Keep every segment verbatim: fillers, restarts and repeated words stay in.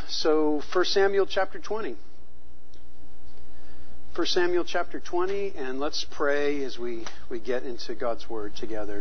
So First Samuel chapter twenty. First Samuel chapter twenty, and let's pray as we, we get into God's Word together.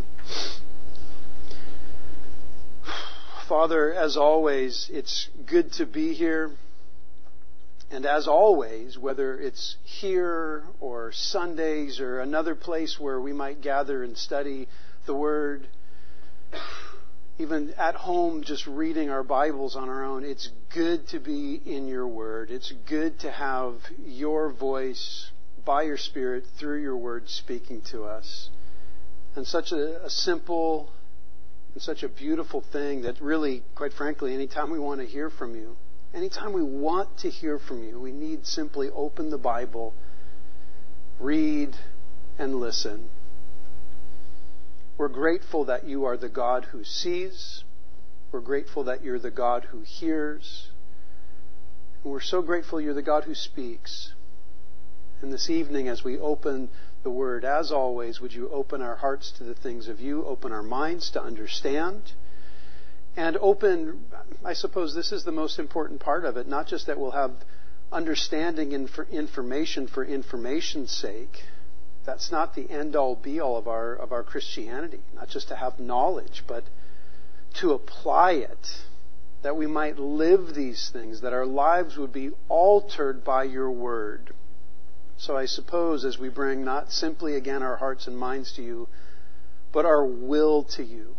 Father, as always, it's good to be here. And as always, whether it's here or Sundays or another place where we might gather and study the Word, even at home just reading our Bibles on our own, it's good to be in your Word. It's good to have your voice by your Spirit through your Word speaking to us. And such a, a simple and such a beautiful thing that really, quite frankly, anytime we want to hear from you, anytime we want to hear from you, we need simply open the Bible, read, and listen. We're grateful that you are the God who sees. We're grateful that you're the God who hears. And we're so grateful you're the God who speaks. And this evening, as we open the Word, as always, would you open our hearts to the things of you, open our minds to understand, and open, I suppose this is the most important part of it, not just that we'll have understanding and for information for information's sake. That's not the end-all, be-all of our of our Christianity. Not just to have knowledge, but to apply it. That we might live these things, that our lives would be altered by your Word. So I suppose as we bring not simply, again, our hearts and minds to you, but our will to you,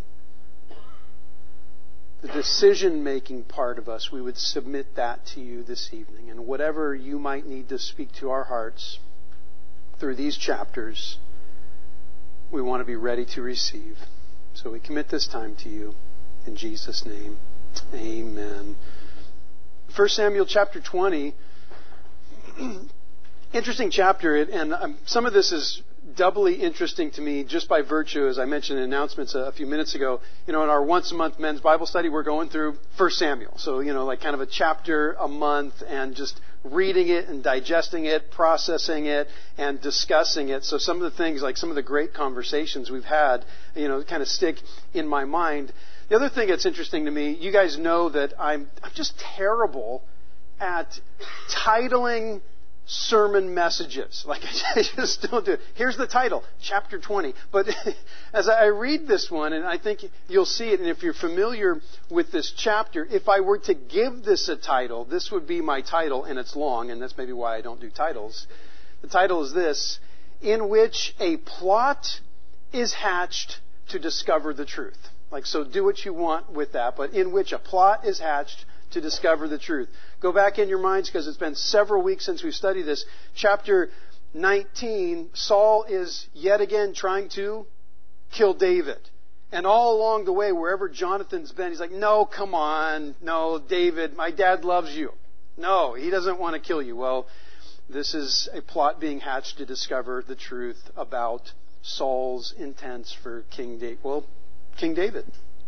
the decision-making part of us, we would submit that to you this evening. And whatever you might need to speak to our hearts through these chapters, we want to be ready to receive. So we commit this time to you. In Jesus' name, amen. First Samuel chapter twenty. Interesting chapter, and um, some of this is doubly interesting to me just by virtue, as I mentioned in announcements a, a few minutes ago. You know, in our once-a-month men's Bible study, we're going through First Samuel. So, you know, like kind of a chapter a month, and just reading it and digesting it, processing it, and discussing it. So some of the things, like some of the great conversations we've had, you know, kind of stick in my mind. The other thing that's interesting to me, you guys know that I'm, I'm just terrible at titling sermon messages. Like, I just don't do it. Here's the title, chapter twenty. But as I read this one, and I think you'll see it, and if you're familiar with this chapter, if I were to give this a title, this would be my title, and it's long, and that's maybe why I don't do titles. The title is this: In which a plot is hatched to discover the truth. Like, so do what you want with that, but in which a plot is hatched to discover the truth. Go back in your minds, because it's been several weeks since we've studied this. Chapter nineteen, Saul is yet again trying to kill David. And all along the way, wherever Jonathan's been, he's like, no, come on. No, David, my dad loves you. No, he doesn't want to kill you. Well, this is a plot being hatched to discover the truth about Saul's intents for King David. Well, King David.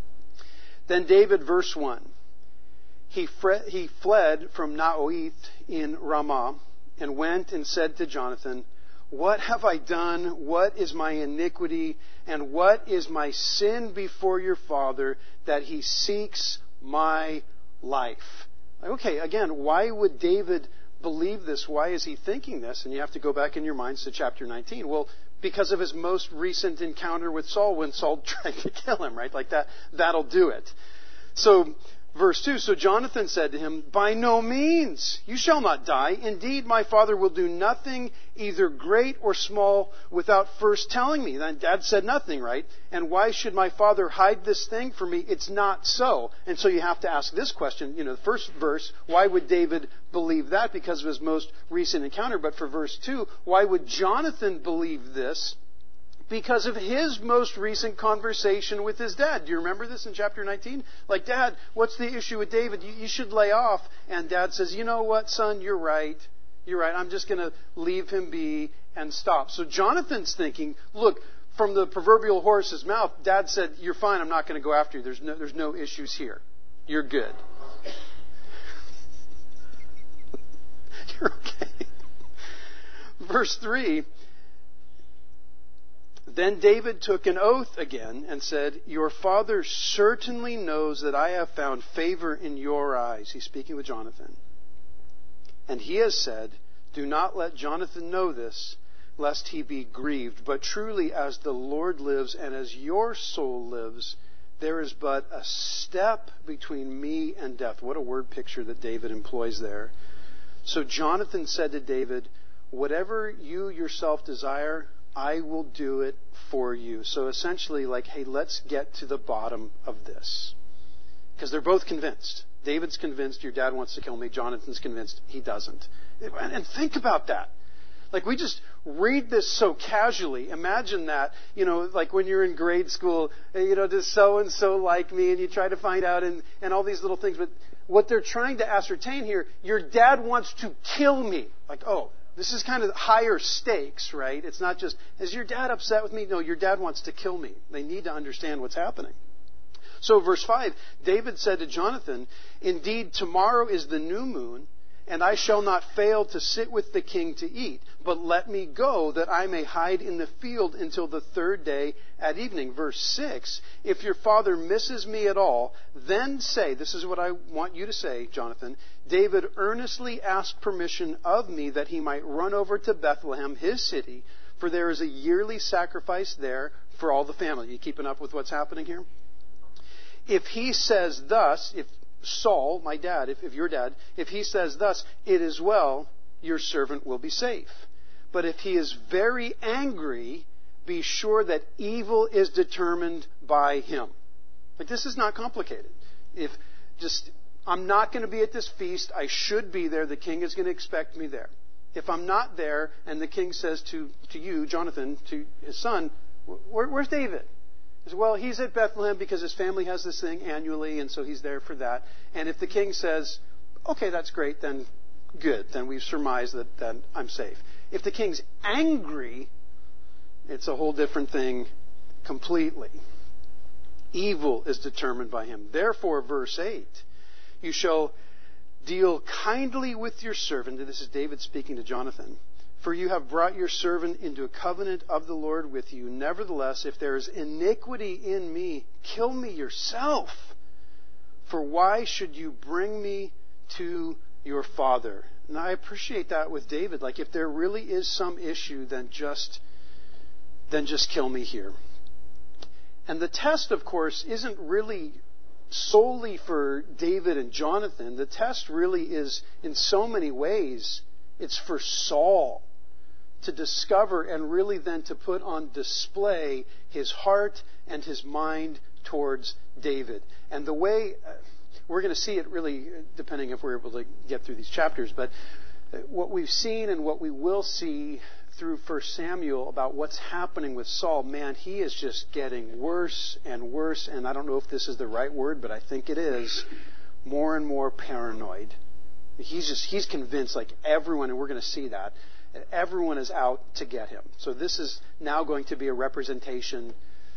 Then David, verse one. He, fre- he fled from Naoth in Ramah and went and said to Jonathan, What have I done? What is my iniquity? And what is my sin before your father that he seeks my life? Okay, again, why would David believe this? Why is he thinking this? And you have to go back in your minds to chapter nineteen. Well, because of his most recent encounter with Saul when Saul tried to kill him, right? Like that, that'll do it. So, verse two, so Jonathan said to him, By no means, you shall not die. Indeed, my father will do nothing, either great or small, without first telling me. Then Dad said nothing, right? And why should my father hide this thing from me? It's not so. And so you have to ask this question, you know, the first verse, why would David believe that? Because of his most recent encounter. But for verse two, why would Jonathan believe this? Because of his most recent conversation with his dad. Do you remember this in chapter nineteen? Like, Dad, what's the issue with David? You, you should lay off. And Dad says, you know what, son, you're right. You're right. I'm just going to leave him be and stop. So Jonathan's thinking, look, from the proverbial horse's mouth, Dad said, you're fine. I'm not going to go after you. There's no, there's no issues here. You're good. You're okay. Verse three. Then David took an oath again and said, "Your father certainly knows that I have found favor in your eyes." He's speaking with Jonathan. "And he has said, 'Do not let Jonathan know this, lest he be grieved. But truly, as the Lord lives and as your soul lives, there is but a step between me and death.'" What a word picture that David employs there. "So Jonathan said to David, 'Whatever you yourself desire, I will do it for you.'" So essentially, like, hey, let's get to the bottom of this. Because they're both convinced. David's convinced your dad wants to kill me. Jonathan's convinced he doesn't. And think about that. Like, we just read this so casually. Imagine that, you know, like when you're in grade school, you know, does so-and-so like me? And you try to find out and, and all these little things. But what they're trying to ascertain here, your dad wants to kill me. Like, oh, this is kind of higher stakes, right? It's not just, is your dad upset with me? No, your dad wants to kill me. They need to understand what's happening. So verse five, David said to Jonathan, "Indeed, tomorrow is the new moon, and I shall not fail to sit with the king to eat. But let me go, that I may hide in the field until the third day at evening." Verse six, "If your father misses me at all, then say," this is what I want you to say, Jonathan, "David earnestly asked permission of me that he might run over to Bethlehem, his city, for there is a yearly sacrifice there for all the family." You keeping up with what's happening here? "If he says thus," if Saul, my dad, if, if your dad, if he says thus, "It is well, your servant will be safe. But if he is very angry, be sure that evil is determined by him." Like, this is not complicated. If just, I'm not going to be at this feast, I should be there, the king is going to expect me there. If I'm not there, and the king says to, to you, Jonathan, to his son, Where, where's David? He says, well, he's at Bethlehem because his family has this thing annually, and so he's there for that. And if the king says, okay, that's great, then good. Then we've surmised that then I'm safe. If the king's angry, it's a whole different thing completely. Evil is determined by him. Therefore, verse eight, you shall deal kindly with your servant. And this is David speaking to Jonathan. For you have brought your servant into a covenant of the Lord with you. Nevertheless, if there is iniquity in me, kill me yourself. For why should you bring me to your father? And I appreciate that with David. Like, if there really is some issue, then just, then just kill me here. And the test, of course, isn't really solely for David and Jonathan. The test really is, in so many ways, it's for Saul to discover and really then to put on display his heart and his mind towards David. And the way, uh, we're going to see it really, depending if we're able to get through these chapters, but what we've seen and what we will see through First Samuel about what's happening with Saul, man, he is just getting worse and worse, and I don't know if this is the right word, but I think it is, more and more paranoid. He's just, he's convinced, like everyone, and we're going to see that, everyone is out to get him. So this is now going to be a representation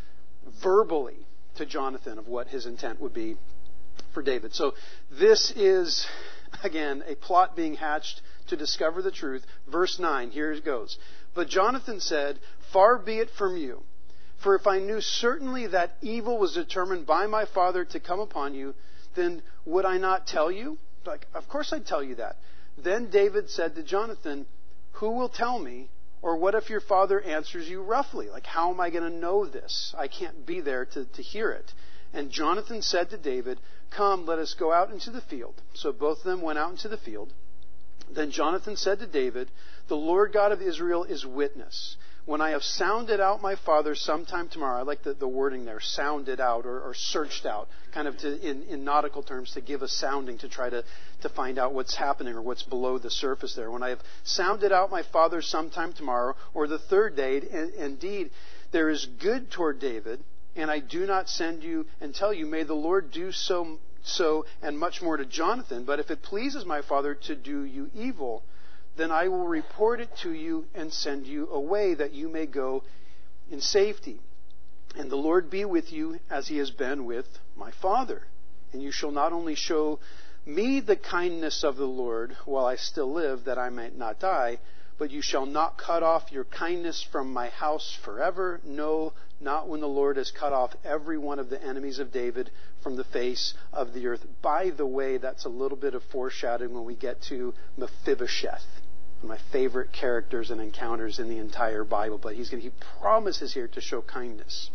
verbally to Jonathan of what his intent would be for David. So this is, again, a plot being hatched to discover the truth. Verse nine, here it goes. But Jonathan said, far be it from you. For if I knew certainly that evil was determined by my father to come upon you, then would I not tell you? Like, of course I'd tell you that. Then David said to Jonathan, who will tell me? Or what if your father answers you roughly? Like, how am I going to know this? I can't be there to, to hear it. And Jonathan said to David, come, let us go out into the field. So both of them went out into the field. Then Jonathan said to David, the Lord God of Israel is witness. When I have sounded out my father sometime tomorrow, I like the, the wording there, sounded out or, or searched out, kind of to, in, in nautical terms, to give a sounding to try to, to find out what's happening or what's below the surface there. When I have sounded out my father sometime tomorrow or the third day, and, indeed, there is good toward David, and I do not send you and tell you, may the Lord do so, so and much more to Jonathan. But if it pleases my father to do you evil, then I will report it to you and send you away that you may go in safety. And the Lord be with you as he has been with my father. And you shall not only show me the kindness of the Lord while I still live, that I might not die, But you shall not cut off your kindness from my house forever. No, not when the Lord has cut off every one of the enemies of David from the face of the earth. By the way, that's a little bit of foreshadowing when we get to Mephibosheth, one of my favorite characters and encounters in the entire Bible. But he's going to, he promises here to show kindness.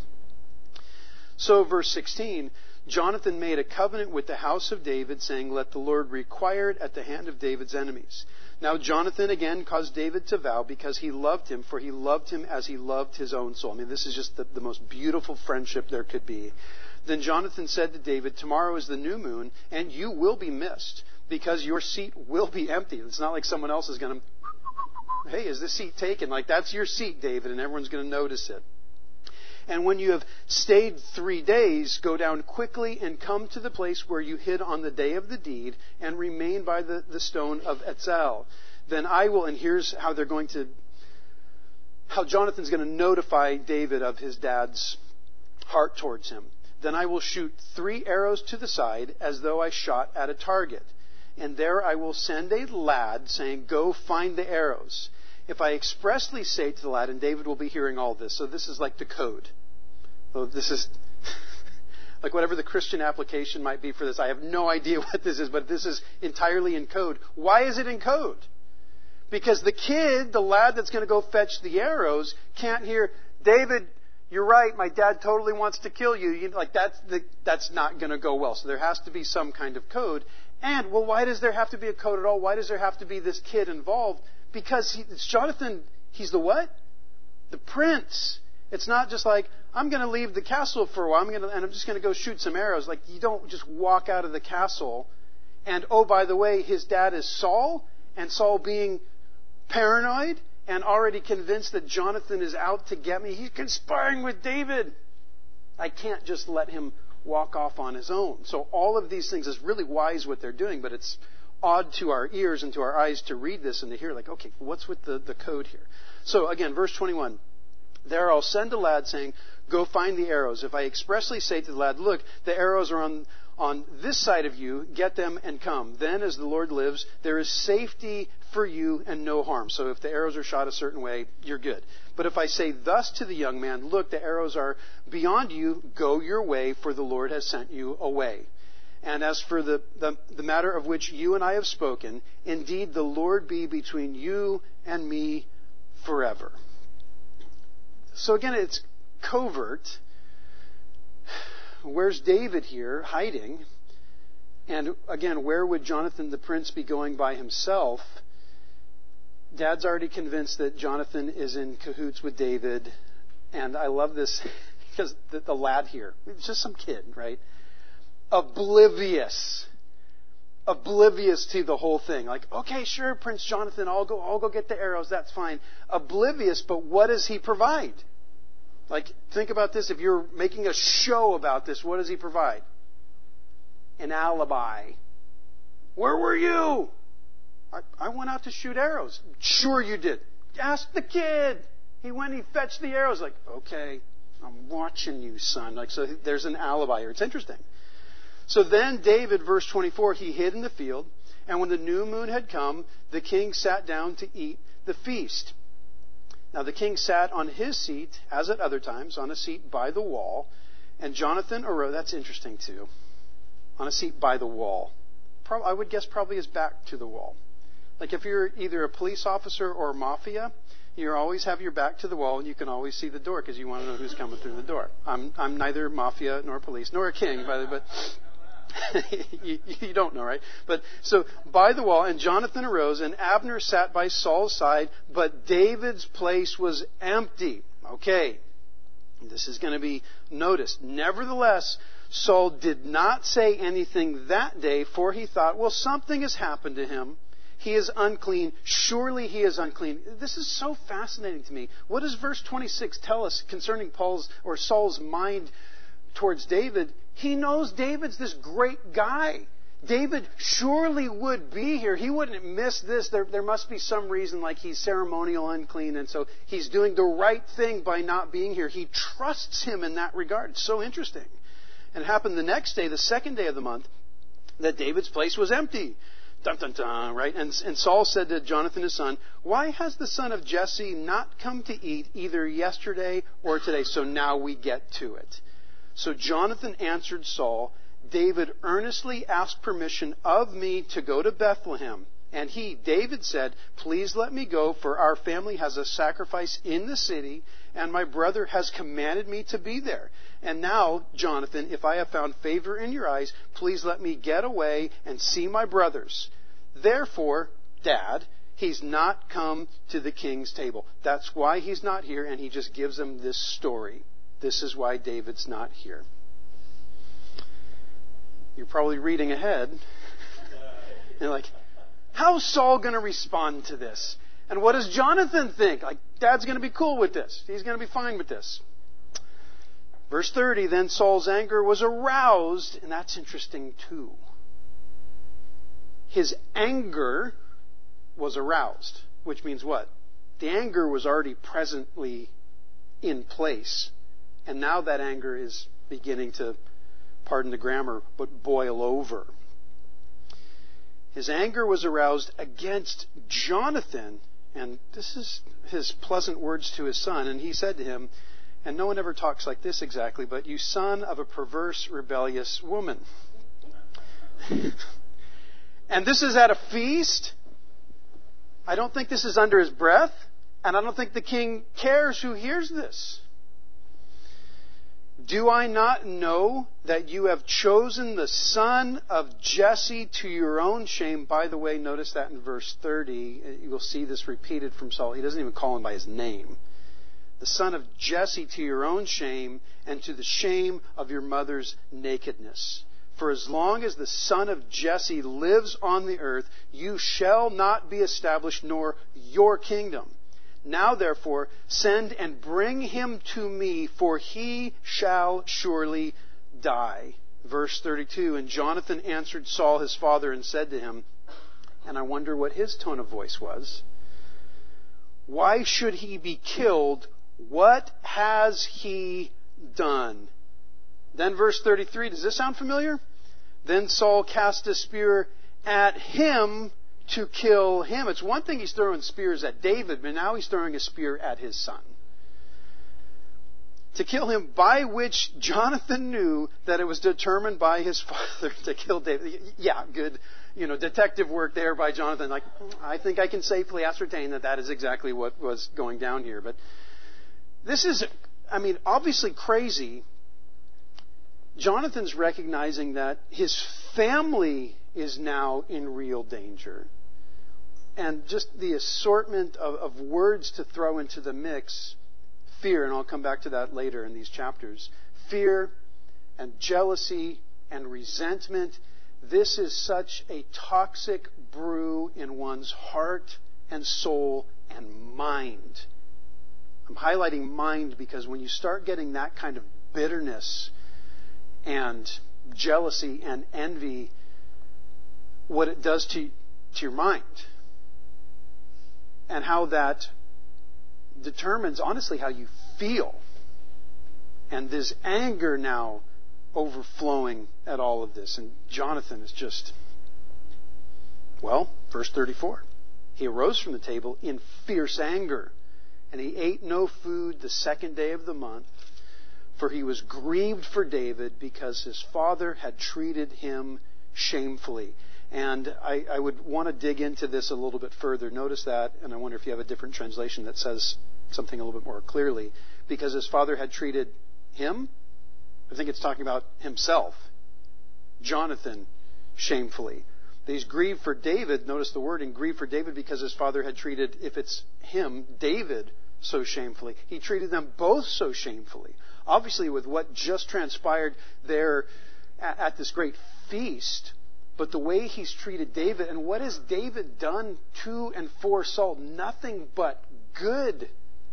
So, verse sixteen, Jonathan made a covenant with the house of David, saying, let the Lord require it at the hand of David's enemies. Now Jonathan again caused David to vow because he loved him, for he loved him as he loved his own soul. I mean, this is just the, the most beautiful friendship there could be. Then Jonathan said to David, tomorrow is the new moon, and you will be missed, because your seat will be empty. It's not like someone else is going to, hey, is this seat taken? Like, that's your seat, David, and everyone's going to notice it. And when you have stayed three days, go down quickly and come to the place where you hid on the day of the deed and remain by the, the stone of Etzel. Then I will, and here's how they're going to, how Jonathan's going to notify David of his dad's heart towards him. Then I will shoot three arrows to the side as though I shot at a target. And there I will send a lad saying, go find the arrows. If I expressly say to the lad, and David will be hearing all this, so this is like the code. So this is like whatever the Christian application might be for this. I have no idea what this is, but this is entirely in code. Why is it in code? Because the kid, the lad that's going to go fetch the arrows, can't hear, David, you're right, my dad totally wants to kill you. you know, like that's the, that's not going to go well. So there has to be some kind of code. And, well, why does there have to be a code at all? Why does there have to be this kid involved? Because he, it's Jonathan, he's the what? The prince. It's not just like, I'm going to leave the castle for a while, I'm going to, and I'm just going to go shoot some arrows. Like, you don't just walk out of the castle and, oh, by the way, his dad is Saul, and Saul being paranoid and already convinced that Jonathan is out to get me. He's conspiring with David. I can't just let him walk off on his own. So all of these things is really wise what they're doing, but it's odd to our ears and to our eyes to read this and to hear, like, okay, what's with the, the code here? So again, verse twenty-one. There I'll send a lad saying, go find the arrows. If I expressly say to the lad, look, the arrows are on, on this side of you, get them and come. Then, as the Lord lives, there is safety for you and no harm. So if the arrows are shot a certain way, you're good. But if I say thus to the young man, look, the arrows are beyond you, go your way, for the Lord has sent you away. And as for the, the, the matter of which you and I have spoken, indeed the Lord be between you and me forever. So again, it's covert. Where's David here hiding? And again, where would Jonathan the prince be going by himself? Dad's already convinced that Jonathan is in cahoots with David. And I love this because the, the lad here, it's just some kid, right? Oblivious. Oblivious to the whole thing. Like, okay, sure, Prince Jonathan, I'll go, I'll go get the arrows, that's fine. Oblivious, but what does he provide? Like, think about this. If you're making a show about this, what does he provide? An alibi. Where were you? I, I went out to shoot arrows. Sure you did. Ask the kid. He went, he fetched the arrows. Like, okay, I'm watching you, son. Like, so there's an alibi here. It's interesting. So then David, verse twenty-four, he hid in the field, and when the new moon had come, the king sat down to eat the feast. Now the king sat on his seat, as at other times, on a seat by the wall, and Jonathan arose. That's interesting too. On a seat by the wall. Pro- I would guess probably his back to the wall. Like if you're either a police officer or mafia, you always have your back to the wall, and you can always see the door because you want to know who's coming through the door. I'm I'm neither mafia nor police nor a king, by the way, but. you, you don't know, right? But so by the wall, and Jonathan arose, and Abner sat by Saul's side, but David's place was empty. Okay, this is going to be noticed. Nevertheless, Saul did not say anything that day, for he thought, well, something has happened to him. He is unclean. Surely he is unclean. This is so fascinating to me. What does verse twenty-six tell us concerning Paul's or Saul's mind towards David? He knows David's this great guy. David surely would be here. He wouldn't miss this. There, there must be some reason, like he's ceremonial unclean, and so he's doing the right thing by not being here. He trusts him in that regard. It's so interesting. And it happened the next day, the second day of the month, that David's place was empty. Dun, dun, dun, right? And, and Saul said to Jonathan his son, why has the son of Jesse not come to eat either yesterday or today? So now we get to it. So Jonathan answered Saul, David earnestly asked permission of me to go to Bethlehem. And he, David, said, please let me go, for our family has a sacrifice in the city, and my brother has commanded me to be there. And now, Jonathan, if I have found favor in your eyes, please let me get away and see my brothers. Therefore, Dad, he's not come to the king's table. That's why he's not here, and he just gives them this story. This is why David's not here. You're probably reading ahead. You're like, how's Saul going to respond to this? And what does Jonathan think? Like, Dad's going to be cool with this. He's going to be fine with this. Verse thirty, then Saul's anger was aroused, and that's interesting too. His anger was aroused, which means what? The anger was already presently in place, and now that anger is beginning to, pardon the grammar, but boil over. His anger was aroused against Jonathan, and this is his pleasant words to his son, and he said to him, and no one ever talks like this exactly, but you son of a perverse, rebellious woman. And this is at a feast. I don't think this is under his breath, and I don't think the king cares who hears this. Do I not know that you have chosen the son of Jesse to your own shame? By the way, notice that in verse thirty. You will see this repeated from Saul. He doesn't even call him by his name. The son of Jesse to your own shame and to the shame of your mother's nakedness. For as long as the son of Jesse lives on the earth, you shall not be established, nor your kingdom. Now, therefore, send and bring him to me, for he shall surely die. Verse thirty-two, and Jonathan answered Saul his father and said to him, and I wonder what his tone of voice was, why should he be killed? What has he done? Then verse thirty-three, does this sound familiar? Then Saul cast a spear at him to kill him. It's one thing he's throwing spears at David, but now he's throwing a spear at his son. To kill him, by which Jonathan knew that it was determined by his father to kill David. Yeah, good, you know, detective work there by Jonathan. Like, I think I can safely ascertain that that is exactly what was going down here. But this is, I mean, obviously crazy. Jonathan's recognizing that his family is now in real danger. And just the assortment of, of words to throw into the mix, fear, and I'll come back to that later in these chapters, fear and jealousy and resentment. This is such a toxic brew in one's heart and soul and mind. I'm highlighting mind because when you start getting that kind of bitterness and jealousy and envy, what it does to, to your mind, and how that determines, honestly, how you feel. And this anger now overflowing at all of this. And Jonathan is just, well, verse thirty-four. He arose from the table in fierce anger, and he ate no food the second day of the month, for he was grieved for David because his father had treated him shamefully. And I, I would want to dig into this a little bit further. Notice that, and I wonder if you have a different translation that says something a little bit more clearly. Because his father had treated him, I think it's talking about himself, Jonathan, shamefully. He's grieved for David, notice the wording, grieved for David because his father had treated, if it's him, David, so shamefully. He treated them both so shamefully. Obviously, with what just transpired there at, at this great feast, but the way he's treated David, and what has David done to and for Saul? Nothing but good.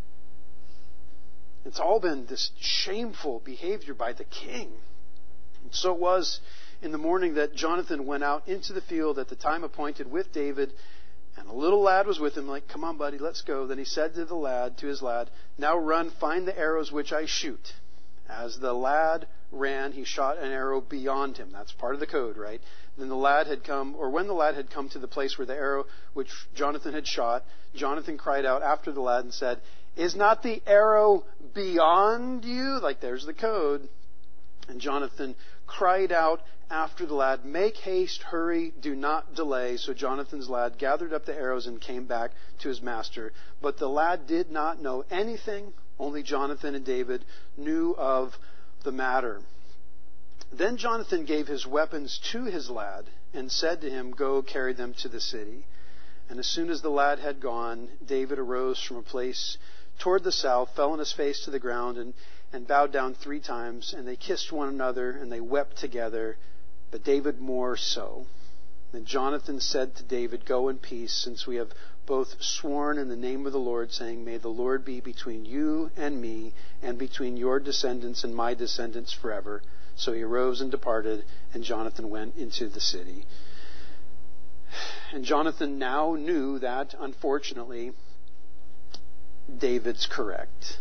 It's all been this shameful behavior by the king. And so it was in the morning that Jonathan went out into the field at the time appointed with David, and a little lad was with him, like, come on, buddy, let's go. Then he said to the lad, to his lad, now run, find the arrows which I shoot. As the lad ran, he shot an arrow beyond him. That's part of the code, right? Then the lad had come, or when the lad had come to the place where the arrow which Jonathan had shot, Jonathan cried out after the lad and said, "Is not the arrow beyond you?" Like, there's the code. And Jonathan cried out after the lad, "Make haste, hurry, do not delay." So Jonathan's lad gathered up the arrows and came back to his master. But the lad did not know anything. Only Jonathan and David knew of the matter. Then Jonathan gave his weapons to his lad and said to him, "Go carry them to the city." And as soon as the lad had gone, David arose from a place toward the south, fell on his face to the ground, and, and bowed down three times. And they kissed one another, and they wept together, but David more so. Then Jonathan said to David, "Go in peace, since we have both sworn in the name of the Lord, saying, 'May the Lord be between you and me, and between your descendants and my descendants forever.'" So he arose and departed, and Jonathan went into the city. And Jonathan now knew that, unfortunately, David's correct.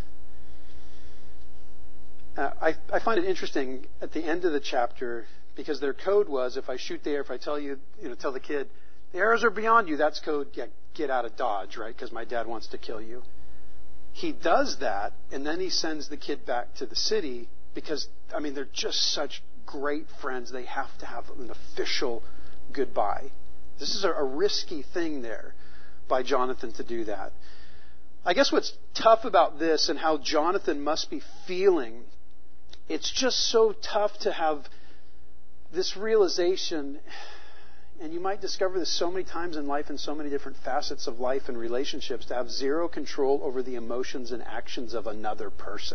Uh, I, I find it interesting at the end of the chapter, because their code was, if I shoot the arrow, if I tell you, you know, tell the kid, "The arrows are beyond you," that's code, yeah, get out of Dodge, right? Because my dad wants to kill you. He does that, and then he sends the kid back to the city because, I mean, they're just such great friends. They have to have an official goodbye. This is a, a risky thing there by Jonathan to do that. I guess what's tough about this and how Jonathan must be feeling, it's just so tough to have this realization, and you might discover this so many times in life in so many different facets of life and relationships, to have zero control over the emotions and actions of another person.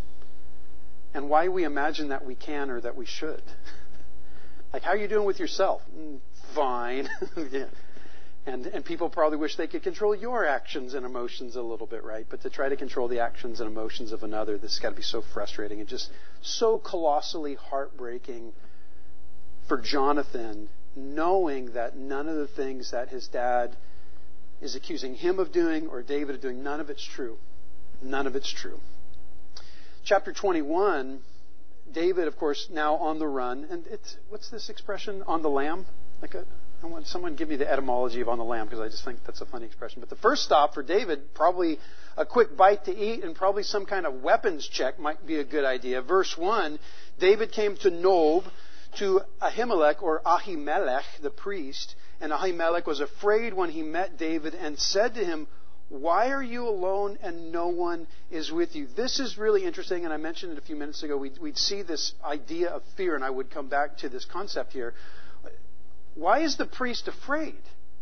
And why we imagine that we can or that we should. Like, how are you doing with yourself? Mm, fine. Yeah. And and people probably wish they could control your actions and emotions a little bit, right? But to try to control the actions and emotions of another, this has got to be so frustrating and just so colossally heartbreaking for Jonathan, knowing that none of the things that his dad is accusing him of doing or David of doing, none of it's true. None of it's true. Chapter twenty-one, David, of course, now on the run. And it's, what's this expression? On the lam? Like a, I want someone give me the etymology of on the lam, because I just think that's a funny expression. But the first stop for David, probably a quick bite to eat and probably some kind of weapons check might be a good idea. Verse one, David came to Nob, to Ahimelech or Ahimelech, the priest. And Ahimelech was afraid when he met David and said to him, "Why are you alone and no one is with you?" This is really interesting, and I mentioned it a few minutes ago. We'd, we'd see this idea of fear, and I would come back to this concept here. Why is the priest afraid?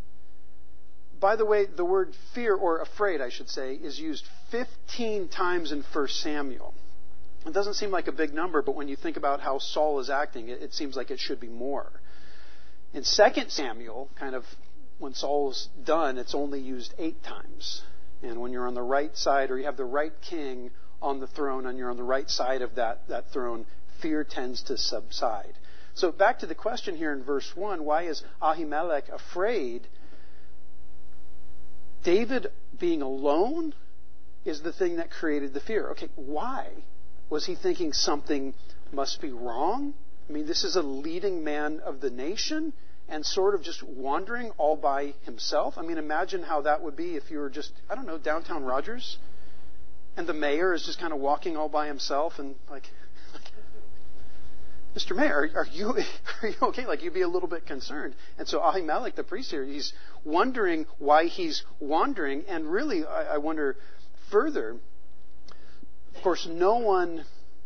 By the way, the word fear, or afraid, I should say, is used fifteen times in First Samuel. It doesn't seem like a big number, but when you think about how Saul is acting, it, it seems like it should be more. In Second Samuel, kind of when Saul's done, it's only used eight times. And when you're on the right side, or you have the right king on the throne, and you're on the right side of that, that throne, fear tends to subside. So back to the question here in verse one, why is Ahimelech afraid? David being alone is the thing that created the fear. Okay, why? Was he thinking something must be wrong? I mean, this is a leading man of the nation and sort of just wandering all by himself. I mean, imagine how that would be if you were just, I don't know, downtown Rogers, and the mayor is just kind of walking all by himself and like, like Mister Mayor, are, are you are you okay? Like, you'd be a little bit concerned. And so Ahimelech, the priest here, he's wondering why he's wandering. And really, I, I wonder further, of course, no one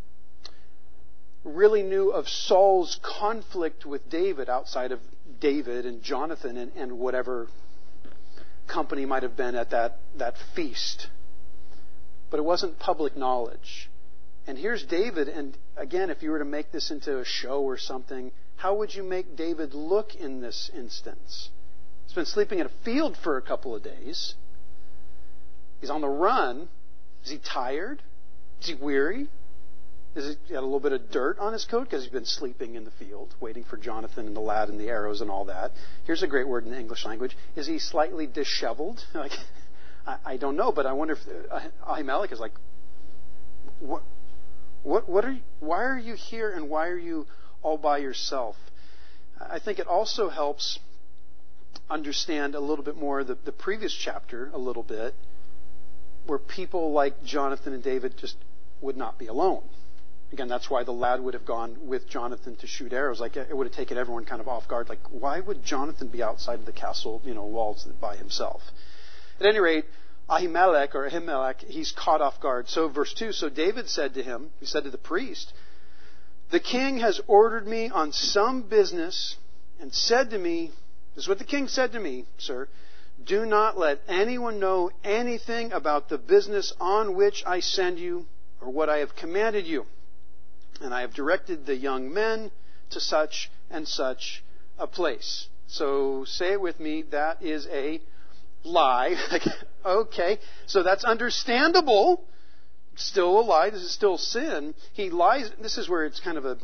really knew of Saul's conflict with David outside of David and Jonathan and, and whatever company might have been at that, that feast. But it wasn't public knowledge. And here's David, and again, if you were to make this into a show or something, how would you make David look in this instance? He's been sleeping in a field for a couple of days. He's on the run. Is he tired? Is he weary? Is he got a little bit of dirt on his coat because he's been sleeping in the field, waiting for Jonathan and the lad and the arrows and all that? Here's a great word in the English language. Is he slightly disheveled? Like, I, I don't know, but I wonder if uh, Ahimelech is like, what, What, what are you, why are you here and why are you all by yourself? I think it also helps understand a little bit more the, the previous chapter a little bit, where people like Jonathan and David just would not be alone. Again, that's why the lad would have gone with Jonathan to shoot arrows. Like, it would have taken everyone kind of off guard. Like, why would Jonathan be outside of the castle, you know, walls by himself? At any rate, Ahimelech, or Ahimelech, he's caught off guard. So verse two, so David said to him, he said to the priest, the king has ordered me on some business and said to me, this is what the king said to me, sir, do not let anyone know anything about the business on which I send you or what I have commanded you. And I have directed the young men to such and such a place. So say it with me, that is a lie. Okay, so that's understandable. Still a lie. This is still sin. He lies. This is where it's kind of a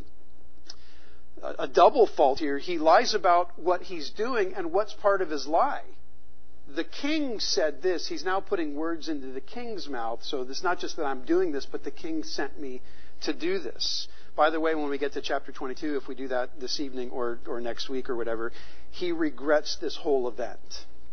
a double fault here. He lies about what he's doing and what's part of his lie. The king said this. He's now putting words into the king's mouth. So it's not just that I'm doing this, but the king sent me to do this. By the way, when we get to chapter twenty-two, if we do that this evening or, or next week or whatever, he regrets this whole event.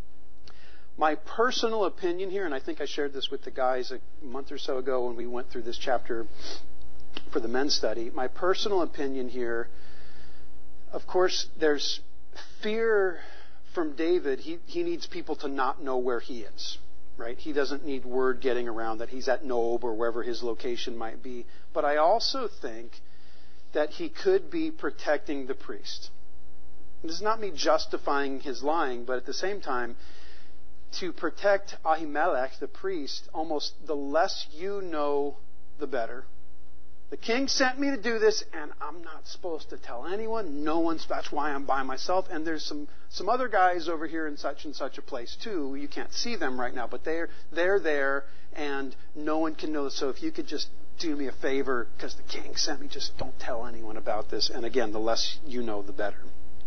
My personal opinion here, and I think I shared this with the guys a month or so ago when we went through this chapter for the men's study, my personal opinion here, of course, there's fear from David. He, he needs people to not know where he is. Right? He doesn't need word getting around that he's at Nob or wherever his location might be. But I also think that he could be protecting the priest. This is not me justifying his lying, but at the same time, to protect Ahimelech, the priest, almost the less you know, the better. The king sent me to do this, and I'm not supposed to tell anyone. No one's. That's why I'm by myself. And there's some, some other guys over here in such and such a place too. You can't see them right now, but they're they're there, and no one can know this. So if you could just do me a favor, because the king sent me, just don't tell anyone about this. And again, the less you know, the better.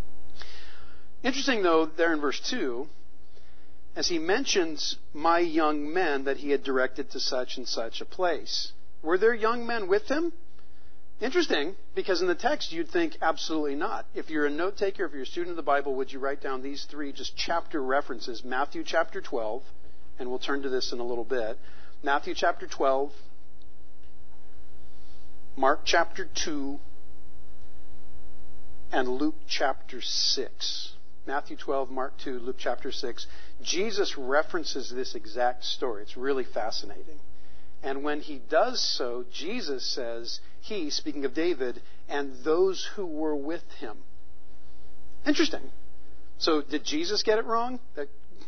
Interesting though, there in verse two, as he mentions my young men that he had directed to such and such a place. Were there young men with him? Interesting, because in the text you'd think absolutely not. If you're a note taker, if you're a student of the Bible, would you write down these three just chapter references? Matthew chapter twelve, and we'll turn to this in a little bit. Matthew chapter twelve, Mark chapter two, and Luke chapter six. Matthew twelve, Mark two, Luke chapter six. Jesus references this exact story. It's really fascinating. And when he does so, Jesus says, he, speaking of David, and those who were with him. Interesting. So did Jesus get it wrong? That,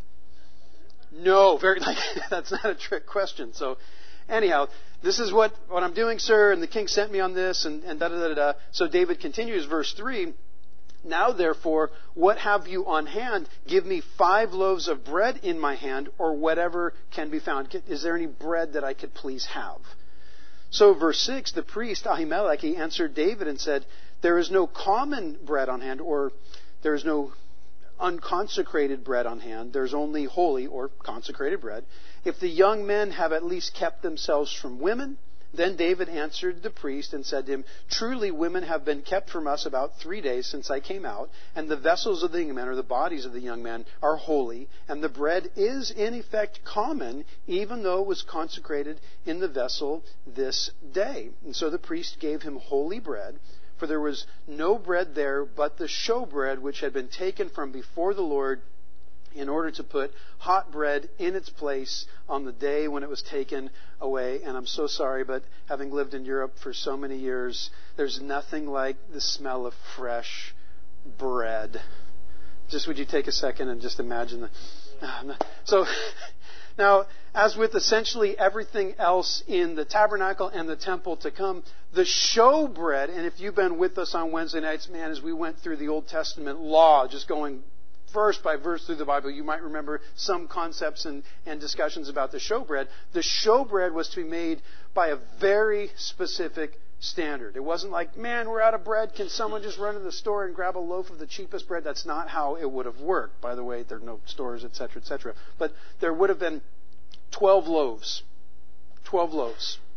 no, very like, that's not a trick question. So anyhow, this is what, what I'm doing, sir, and the king sent me on this, and, and da-da-da-da. So David continues, verse three. Now, therefore, what have you on hand? Give me five loaves of bread in my hand, or whatever can be found. Is there any bread that I could please have? So, verse six, the priest, Ahimelech, he answered David and said, there is no common bread on hand, or there is no unconsecrated bread on hand. There's only holy or consecrated bread. If the young men have at least kept themselves from women, then David answered the priest and said to him, truly women have been kept from us about three days since I came out, and the vessels of the young men, or the bodies of the young men, are holy, and the bread is in effect common, even though it was consecrated in the vessel this day. And so the priest gave him holy bread, for there was no bread there but the showbread which had been taken from before the Lord, in order to put hot bread in its place on the day when it was taken away. And I'm so sorry, but having lived in Europe for so many years, there's nothing like the smell of fresh bread. Just would you take a second and just imagine that? So, now, as with essentially everything else in the tabernacle and the temple to come, the showbread, and if you've been with us on Wednesday nights, man, as we went through the Old Testament law, just going verse by verse through the Bible, you might remember some concepts and, and discussions about the showbread. The showbread was to be made by a very specific standard. It wasn't like, man, we're out of bread. Can someone just run to the store and grab a loaf of the cheapest bread? That's not how it would have worked. By the way, there are no stores, et cetera, et cetera. But there would have been twelve loaves. Twelve loaves.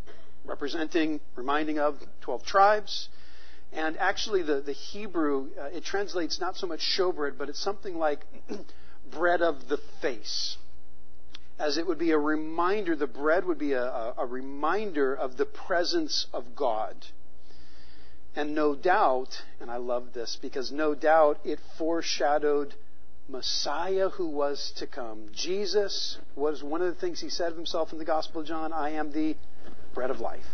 representing, reminding of twelve tribes. And actually the, the Hebrew, uh, it translates not so much showbread, but it's something like bread of the face. As it would be a reminder, the bread would be a, a, a reminder of the presence of God. And no doubt, and I love this, because no doubt it foreshadowed Messiah who was to come. Jesus was one of the things he said of himself in the Gospel of John, I am the bread of life.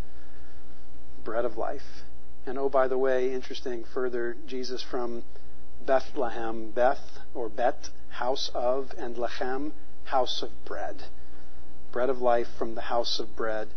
Bread of life. And oh, by the way, interesting further, Jesus from Bethlehem, Beth or Bet, house of, and Lechem, house of bread. Bread of life from the house of bread.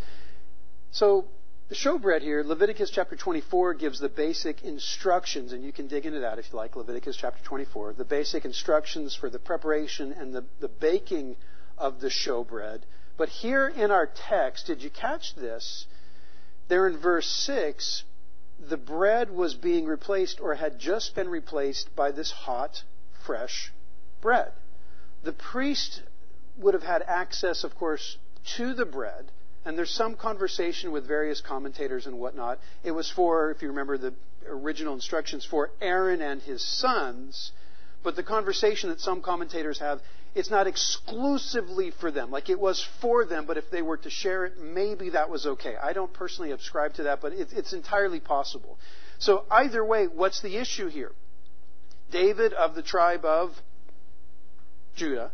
So, the showbread here, Leviticus chapter twenty-four gives the basic instructions, and you can dig into that if you like, Leviticus chapter twenty-four, the basic instructions for the preparation and the, the baking of the showbread. But here in our text, did you catch this? There in verse six, the bread was being replaced or had just been replaced by this hot, fresh bread. The priest would have had access, of course, to the bread. And there's some conversation with various commentators and whatnot. It was for, if you remember the original instructions, for Aaron and his sons. But the conversation that some commentators have, it's not exclusively for them. Like it was for them, but if they were to share it, maybe that was okay. I don't personally subscribe to that, but it's, it's entirely possible. So either way, what's the issue here? David of the tribe of Judah,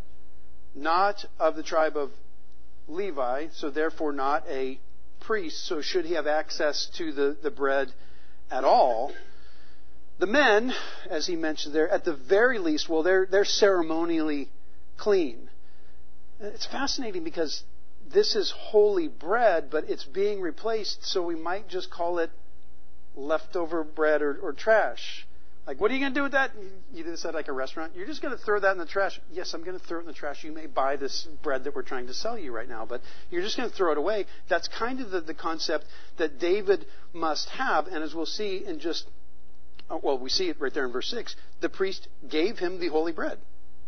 not of the tribe of Levi, so therefore not a priest, so should he have access to the, the bread at all? The men, as he mentioned there, at the very least, well, they're, they're ceremonially clean. It's fascinating because this is holy bread, but it's being replaced, so we might just call it leftover bread or, or trash. Like, what are you going to do with that? You did this at like a restaurant. You're just going to throw that in the trash. Yes, I'm going to throw it in the trash. You may buy this bread that we're trying to sell you right now, but you're just going to throw it away. That's kind of the, the concept that David must have. And as we'll see in just, well, we see it right there in verse six. The priest gave him the holy bread.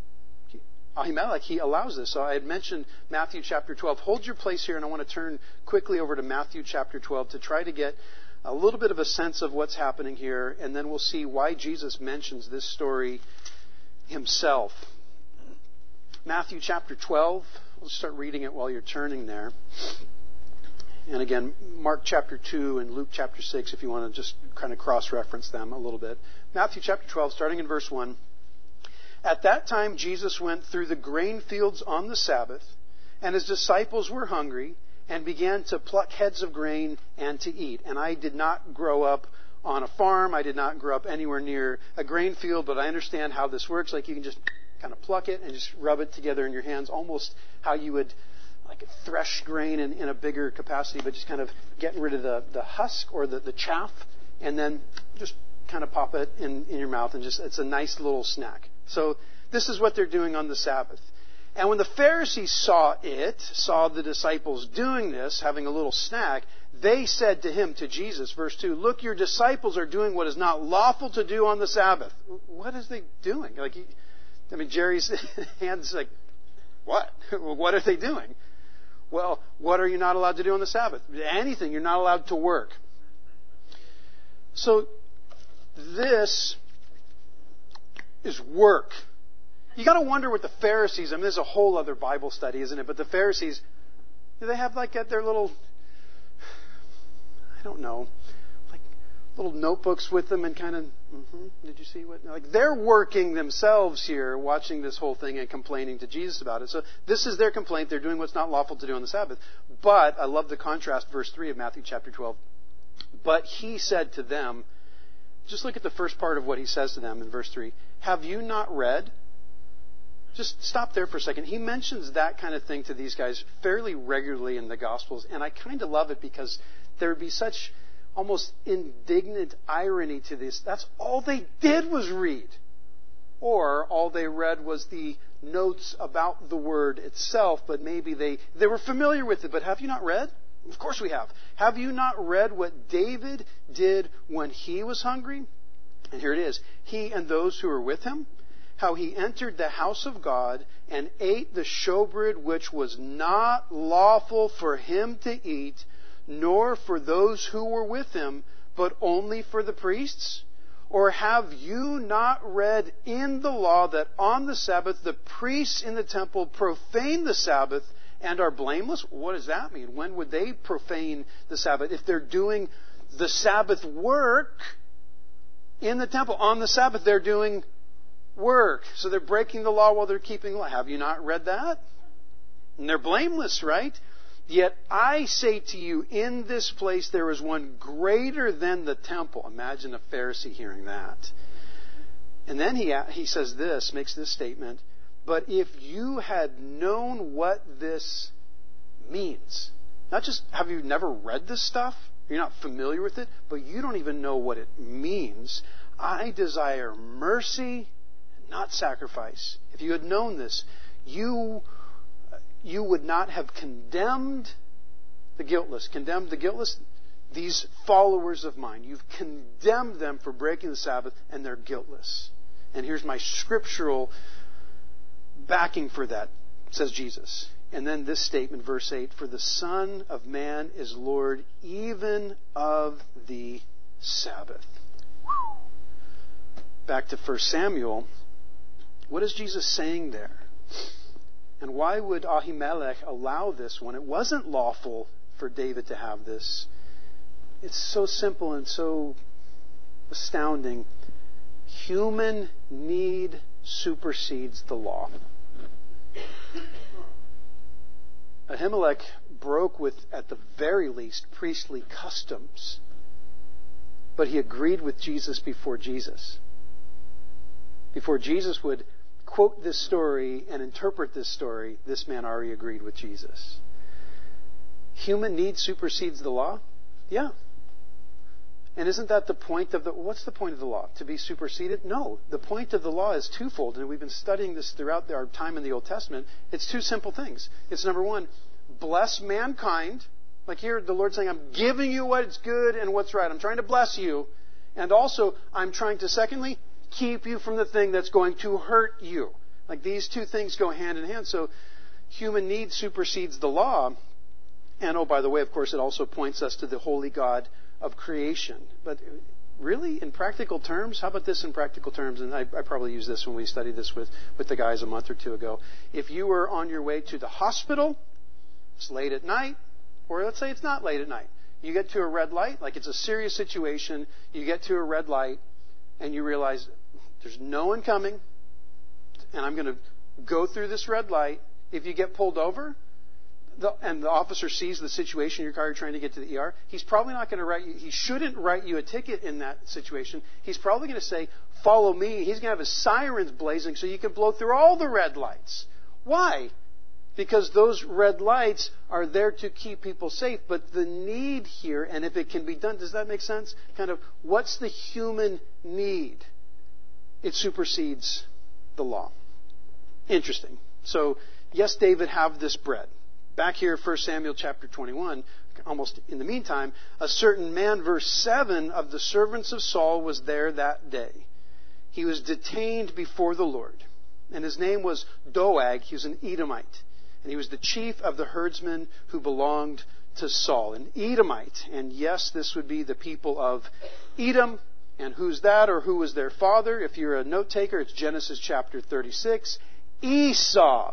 Ahimelech, he allows this. So I had mentioned Matthew chapter twelve. Hold your place here, and I want to turn quickly over to Matthew chapter twelve to try to get a little bit of a sense of what's happening here, and then we'll see why Jesus mentions this story himself. Matthew chapter twelve. Let's start reading it while you're turning there. And again, Mark chapter two and Luke chapter six, if you want to just kind of cross-reference them a little bit. Matthew chapter twelve, starting in verse one. At that time Jesus went through the grain fields on the Sabbath, and his disciples were hungry, and began to pluck heads of grain and to eat. And I did not grow up on a farm. I did not grow up anywhere near a grain field, but I understand how this works. Like you can just kind of pluck it and just rub it together in your hands, almost how you would like thresh grain in, in a bigger capacity, but just kind of getting rid of the, the husk or the, the chaff, and then just kind of pop it in, in your mouth, and just it's a nice little snack. So this is what they're doing on the Sabbath. And when the Pharisees saw it, saw the disciples doing this, having a little snack, they said to him, to Jesus, verse two, look, your disciples are doing what is not lawful to do on the Sabbath. What is they doing? Like, I mean, Jerry's hand's like, what? What are they doing? Well, what are you not allowed to do on the Sabbath? Anything. You're not allowed to work. So, this is work. You got to wonder what the Pharisees, I mean, there's a whole other Bible study, isn't it? But the Pharisees, do they have like their little, I don't know, like little notebooks with them and kind of, mm-hmm, did you see what? Like they're working themselves here, watching this whole thing and complaining to Jesus about it. So this is their complaint. They're doing what's not lawful to do on the Sabbath. But I love the contrast, verse three of Matthew chapter twelve. But he said to them, just look at the first part of what he says to them in verse three. Have you not read? Just stop there for a second. He mentions that kind of thing to these guys fairly regularly in the Gospels, and I kind of love it because there would be such almost indignant irony to this. That's all they did was read. Or all they read was the notes about the word itself, but maybe they, they were familiar with it. But have you not read? Of course we have. Have you not read what David did when he was hungry? And here it is. He and those who were with him, how he entered the house of God and ate the showbread which was not lawful for him to eat, nor for those who were with him, but only for the priests? Or have you not read in the law that on the Sabbath the priests in the temple profane the Sabbath and are blameless? What does that mean? When would they profane the Sabbath? If they're doing the Sabbath work in the temple on the Sabbath, they're doing work. So they're breaking the law while they're keeping the law. Have you not read that? And they're blameless, right? Yet I say to you, in this place there is one greater than the temple. Imagine a Pharisee hearing that. And then he, he says this, makes this statement, but if you had known what this means, not just have you never read this stuff, you're not familiar with it, but you don't even know what it means. I desire mercy and not sacrifice. If you had known this, you... you would not have condemned the guiltless. Condemned the guiltless, these followers of mine. You've condemned them for breaking the Sabbath, and they're guiltless. And here's my scriptural backing for that, says Jesus. And then this statement, verse eight, for the Son of Man is Lord even of the Sabbath. Back to First Samuel. What is Jesus saying there? And why would Ahimelech allow this when it wasn't lawful for David to have this? It's so simple and so astounding. Human need supersedes the law. Ahimelech broke with, at the very least, priestly customs. But he agreed with Jesus before Jesus. Before Jesus would quote this story and interpret this story, this man already agreed with Jesus. Human need supersedes the law? Yeah. And isn't that the point of the... What's the point of the law? To be superseded? No. The point of the law is twofold, and we've been studying this throughout our time in the Old Testament. It's two simple things. It's number one, bless mankind. Like here, the Lord's saying, I'm giving you what's good and what's right. I'm trying to bless you. And also, I'm trying to, secondly, keep you from the thing that's going to hurt you. Like these two things go hand in hand. So human need supersedes the law. And oh, by the way, of course, it also points us to the holy God of creation. But really, in practical terms, how about this in practical terms? And I, I probably used this when we studied this with, with the guys a month or two ago. If you were on your way to the hospital, it's late at night, or let's say it's not late at night. You get to a red light, like it's a serious situation, you get to a red light, and you realize there's no one coming, and I'm going to go through this red light. If you get pulled over, the, and the officer sees the situation in your car, you're trying to get to the E R, he's probably not going to write you, he shouldn't write you a ticket in that situation. He's probably going to say, follow me. He's going to have his sirens blazing so you can blow through all the red lights. Why? Because those red lights are there to keep people safe. But the need here, and if it can be done, does that make sense? Kind of, what's the human need? It supersedes the law. Interesting. So, yes, David have this bread. Back here, First Samuel chapter twenty-one, almost in the meantime, a certain man, verse seven, of the servants of Saul was there that day. He was detained before the Lord. And his name was Doeg. He was an Edomite. And he was the chief of the herdsmen who belonged to Saul. An Edomite. And yes, this would be the people of Edom. And who's that, or who was their father? If you're a note taker, it's Genesis chapter thirty-six. Esau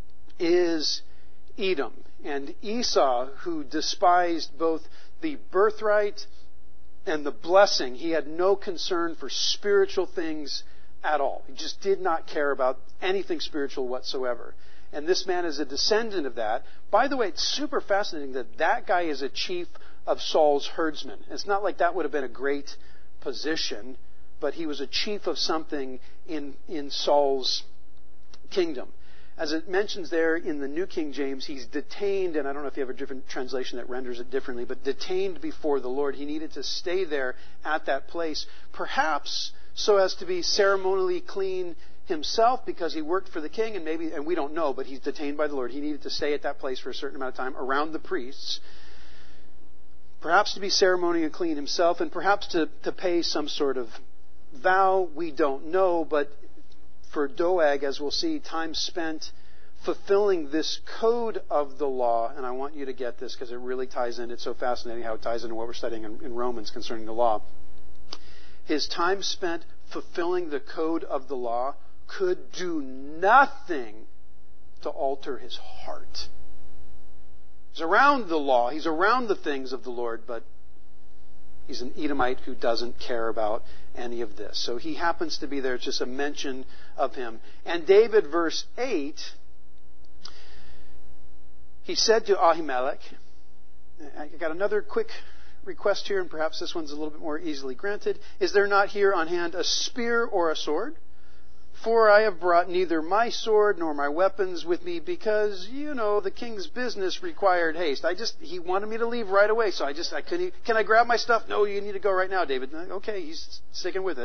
is Edom. And Esau, who despised both the birthright and the blessing, he had no concern for spiritual things at all. He just did not care about anything spiritual whatsoever. And this man is a descendant of that. By the way, it's super fascinating that that guy is a chief of Saul's herdsmen. It's not like that would have been a great position, but he was a chief of something in, in Saul's kingdom. As it mentions there in the New King James, he's detained, and I don't know if you have a different translation that renders it differently, but detained before the Lord. He needed to stay there at that place, perhaps so as to be ceremonially clean himself, because he worked for the king, and maybe, and we don't know, but he's detained by the Lord. He needed to stay at that place for a certain amount of time around the priests. Perhaps to be ceremonially clean himself, and perhaps to, to pay some sort of vow. We don't know, but for Doeg, as we'll see, time spent fulfilling this code of the law, and I want you to get this because it really ties in. It's so fascinating how it ties into what we're studying in, in Romans concerning the law. His time spent fulfilling the code of the law could do nothing to alter his heart. He's around the law. He's around the things of the Lord, but he's an Edomite who doesn't care about any of this. So he happens to be there. It's just a mention of him. And David, verse eight, he said to Ahimelech, I got another quick request here, and perhaps this one's a little bit more easily granted. Is there not here on hand a spear or a sword? For I have brought neither my sword nor my weapons with me, because, you know, the king's business required haste. I just, he wanted me to leave right away, so I just, I couldn't, can I grab my stuff? No, you need to go right now, David. Okay, he's sticking with it.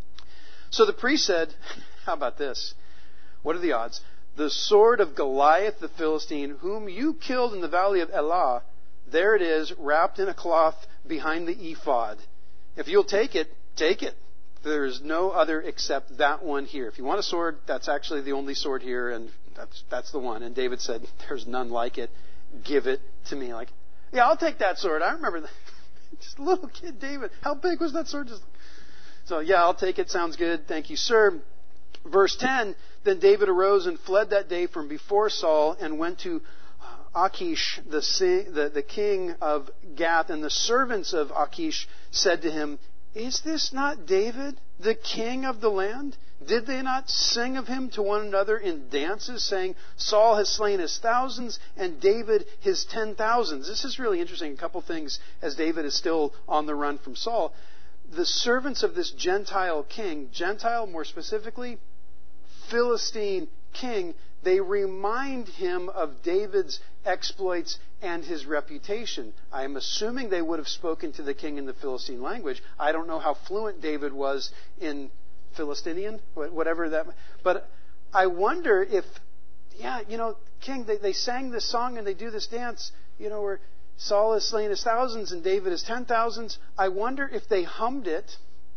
So the priest said, how about this? What are the odds? The sword of Goliath the Philistine, whom you killed in the valley of Elah, there it is, wrapped in a cloth behind the ephod. If you'll take it, take it. There is no other except that one here. If you want a sword, that's actually the only sword here, and that's that's the one. And David said, there's none like it. Give it to me. Like, yeah, I'll take that sword. I remember that. Just a little kid David. How big was that sword? Just So, yeah, I'll take it. Sounds good. Thank you, sir. Verse ten, then David arose and fled that day from before Saul and went to Achish, the, the, the king of Gath. And the servants of Achish said to him, is this not David, the king of the land? Did they not sing of him to one another in dances, saying, Saul has slain his thousands and David his ten thousands? This is really interesting. A couple things as David is still on the run from Saul. The servants of this Gentile king, Gentile more specifically, Philistine king, they remind him of David's exploits and his reputation. I am assuming they would have spoken to the king in the Philistine language. I don't know how fluent David was in Philistinian, whatever that. But I wonder if, yeah, you know, king, they, they sang this song and they do this dance, you know, where Saul has slain his thousands and David his ten thousands. I wonder if they hummed it.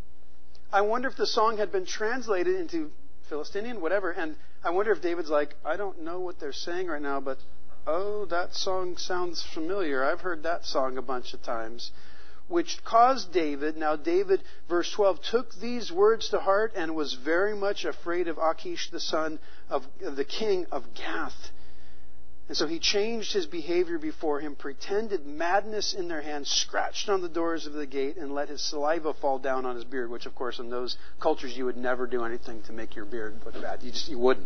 I wonder if the song had been translated into Philistinian, whatever, and I wonder if David's like, I don't know what they're saying right now, but oh, that song sounds familiar. I've heard that song a bunch of times. Which caused David, now David, verse twelve, took these words to heart and was very much afraid of Achish, the son of the king of Gath. And so he changed his behavior before him, pretended madness in their hands, scratched on the doors of the gate, and let his saliva fall down on his beard, which, of course, in those cultures you would never do anything to make your beard look bad. You just you wouldn't.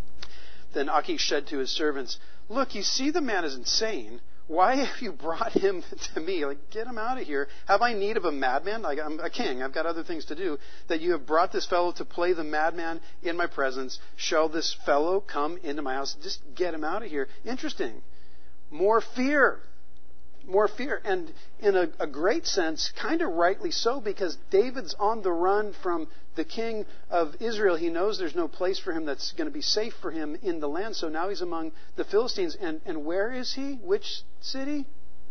Then Achish said to his servants, look, you see the man is insane. Why have you brought him to me? Like, get him out of here. Have I need of a madman? Like, I'm a king. I've got other things to do. That you have brought this fellow to play the madman in my presence. Shall this fellow come into my house? Just get him out of here. Interesting. More fear. More fear. And in a, a great sense, kind of rightly so, because David's on the run from the king of Israel. He knows there's no place for him that's going to be safe for him in the land. So now he's among the Philistines. And, and where is he? Which city?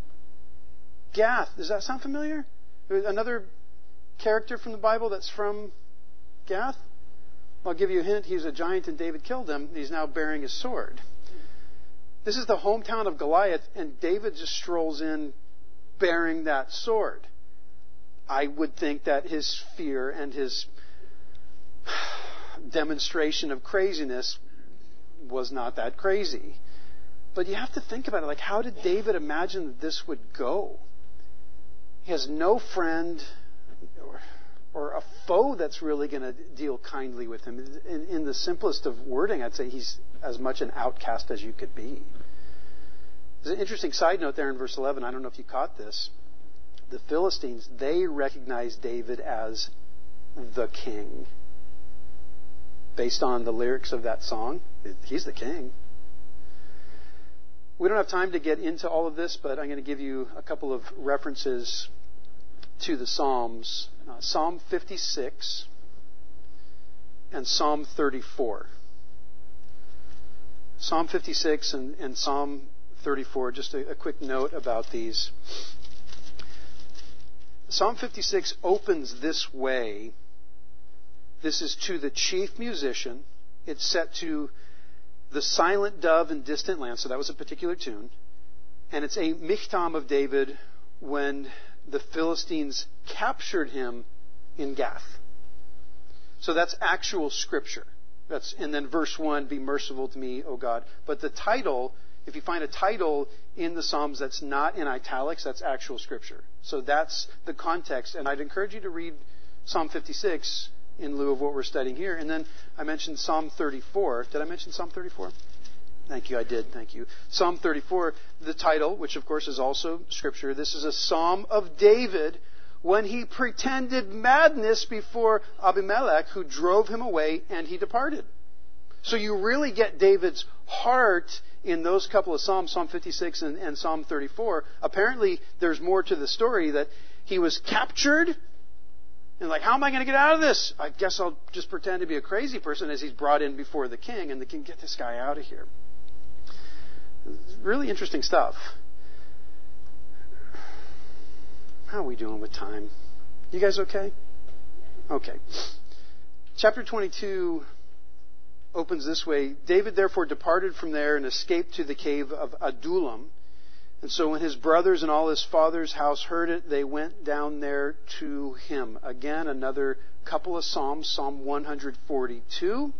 Gath. Does that sound familiar? Another character from the Bible that's from Gath? I'll give you a hint. He's a giant and David killed him. He's now bearing his sword. This is the hometown of Goliath, and David just strolls in bearing that sword. I would think that his fear and his demonstration of craziness was not that crazy. But you have to think about it. Like, how did David imagine that this would go? He has no friend or, or a foe that's really going to deal kindly with him. In, in the simplest of wording, I'd say he's as much an outcast as you could be. There's an interesting side note there in verse eleven. I don't know if you caught this. The Philistines, they recognize David as the king. Based on the lyrics of that song, he's the king. We don't have time to get into all of this, but I'm going to give you a couple of references to the Psalms. Uh, Psalm fifty-six and Psalm thirty-four. Psalm fifty-six and, and Psalm thirty-four, just a, a quick note about these. Psalm fifty-six opens this way. This is to the chief musician. It's set to The Silent Dove in Distant Land, so that was a particular tune. And it's a Michtam of David when the Philistines captured him in Gath. So that's actual scripture. That's, and then verse one, be merciful to me, O God. But the title, if you find a title in the Psalms that's not in italics, that's actual scripture. So that's the context. And I'd encourage you to read Psalm fifty-six in lieu of what we're studying here. And then I mentioned Psalm thirty-four. Did I mention Psalm thirty-four? Thank you, I did. Thank you. Psalm thirty-four, the title, which of course is also scripture. This is a psalm of David when he pretended madness before Abimelech, who drove him away, and he departed. So you really get David's heart in those couple of Psalms, Psalm fifty-six and, and Psalm thirty-four. Apparently, there's more to the story, that he was captured. And like, how am I going to get out of this? I guess I'll just pretend to be a crazy person, as he's brought in before the king, and the king, get this guy out of here. Really interesting stuff. How are we doing with time? You guys okay? Okay. Chapter twenty-two opens this way. David therefore departed from there and escaped to the cave of Adullam. And so when his brothers and all his father's house heard it, they went down there to him. Again, another couple of Psalms, Psalm one forty-two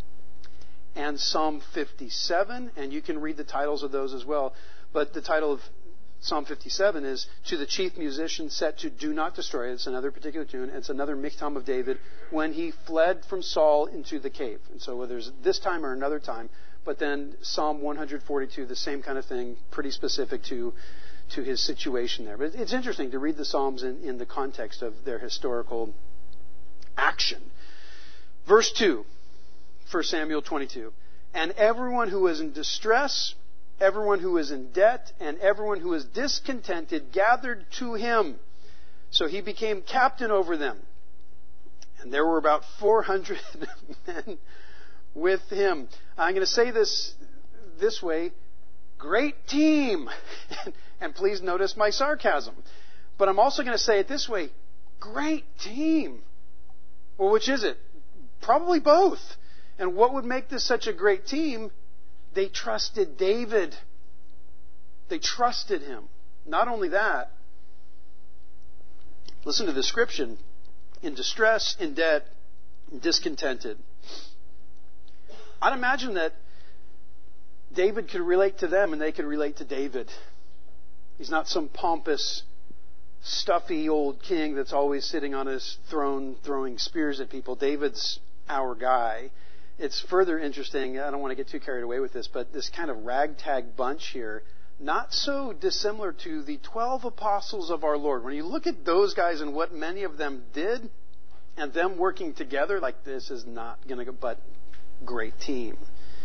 and Psalm fifty-seven. And you can read the titles of those as well. But the title of Psalm fifty-seven is, to the chief musician set to Do Not Destroy. It's another particular tune. It's another Michtam of David when he fled from Saul into the cave. And so whether it's this time or another time. But then Psalm one forty-two, the same kind of thing, pretty specific to, to his situation there. But it's interesting to read the Psalms in, in the context of their historical action. Verse two, First Samuel twenty-two. And everyone who is in distress, everyone who is in debt, and everyone who is discontented gathered to him. So he became captain over them. And there were about four hundred men with him. I'm going to say this this way. Great team. And please notice my sarcasm. But I'm also going to say it this way. Great team. Well, which is it? Probably both. And what would make this such a great team? They trusted David. They trusted him. Not only that, listen to the description. In distress, in debt, discontented. I'd imagine that David could relate to them and they could relate to David. He's not some pompous, stuffy old king that's always sitting on his throne throwing spears at people. David's our guy. It's further interesting, I don't want to get too carried away with this, but this kind of ragtag bunch here, not so dissimilar to the twelve apostles of our Lord. When you look at those guys and what many of them did, and them working together, like this is not going to go, but great team.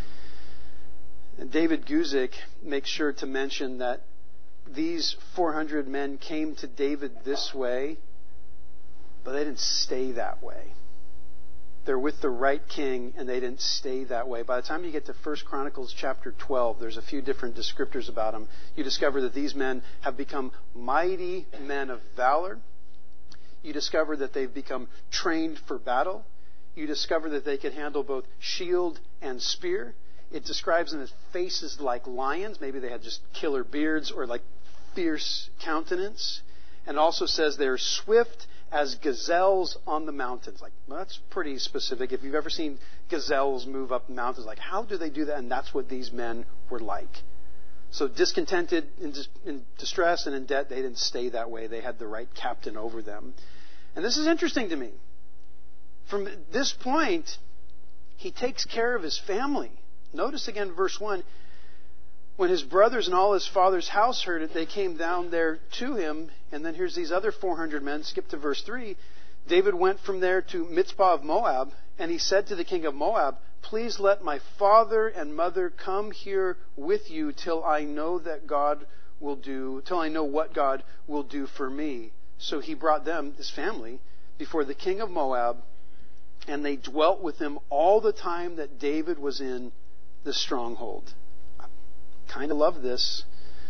And David Guzik makes sure to mention that these four hundred men came to David this way, but they didn't stay that way. They're with the right king, and they didn't stay that way. By the time you get to First Chronicles chapter twelve, there's a few different descriptors about them. You discover that these men have become mighty men of valor. You discover that they've become trained for battle. You discover that they can handle both shield and spear. It describes them as faces like lions. Maybe they had just killer beards or like fierce countenance. And it also says they're swift as gazelles on the mountains. Like, well, that's pretty specific. If you've ever seen gazelles move up mountains, like, how do they do that? And that's what these men were like. So discontented, in, dis- in distress, and in debt, they didn't stay that way. They had the right captain over them. And this is interesting to me. From this point, he takes care of his family. Notice again verse one. When his brothers and all his father's house heard it, they came down there to him. And then here's these other four hundred men. Skip to verse three. David went from there to Mizpah of Moab, and he said to the king of Moab, please let my father and mother come here with you till I know that God will do, till I know what God will do for me. So he brought them, his family, before the king of Moab, and they dwelt with him all the time that David was in the stronghold. I kind of love this.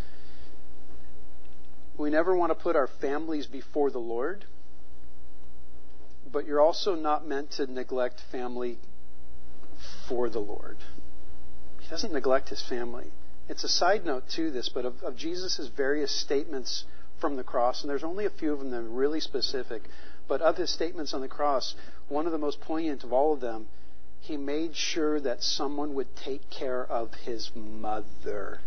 We never want to put our families before the Lord, but you're also not meant to neglect family for the Lord. He doesn't neglect his family. It's a side note to this, but of, of Jesus' various statements from the cross, and there's only a few of them that are really specific, but of his statements on the cross, one of the most poignant of all of them, he made sure that someone would take care of his mother.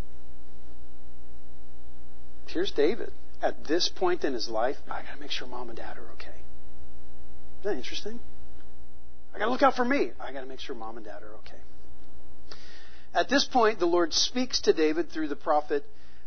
Here's David. At this point in his life, I got to make sure mom and dad are okay. Isn't that interesting? I got to look out for me. I got to make sure mom and dad are okay. At this point, the Lord speaks to David through the prophet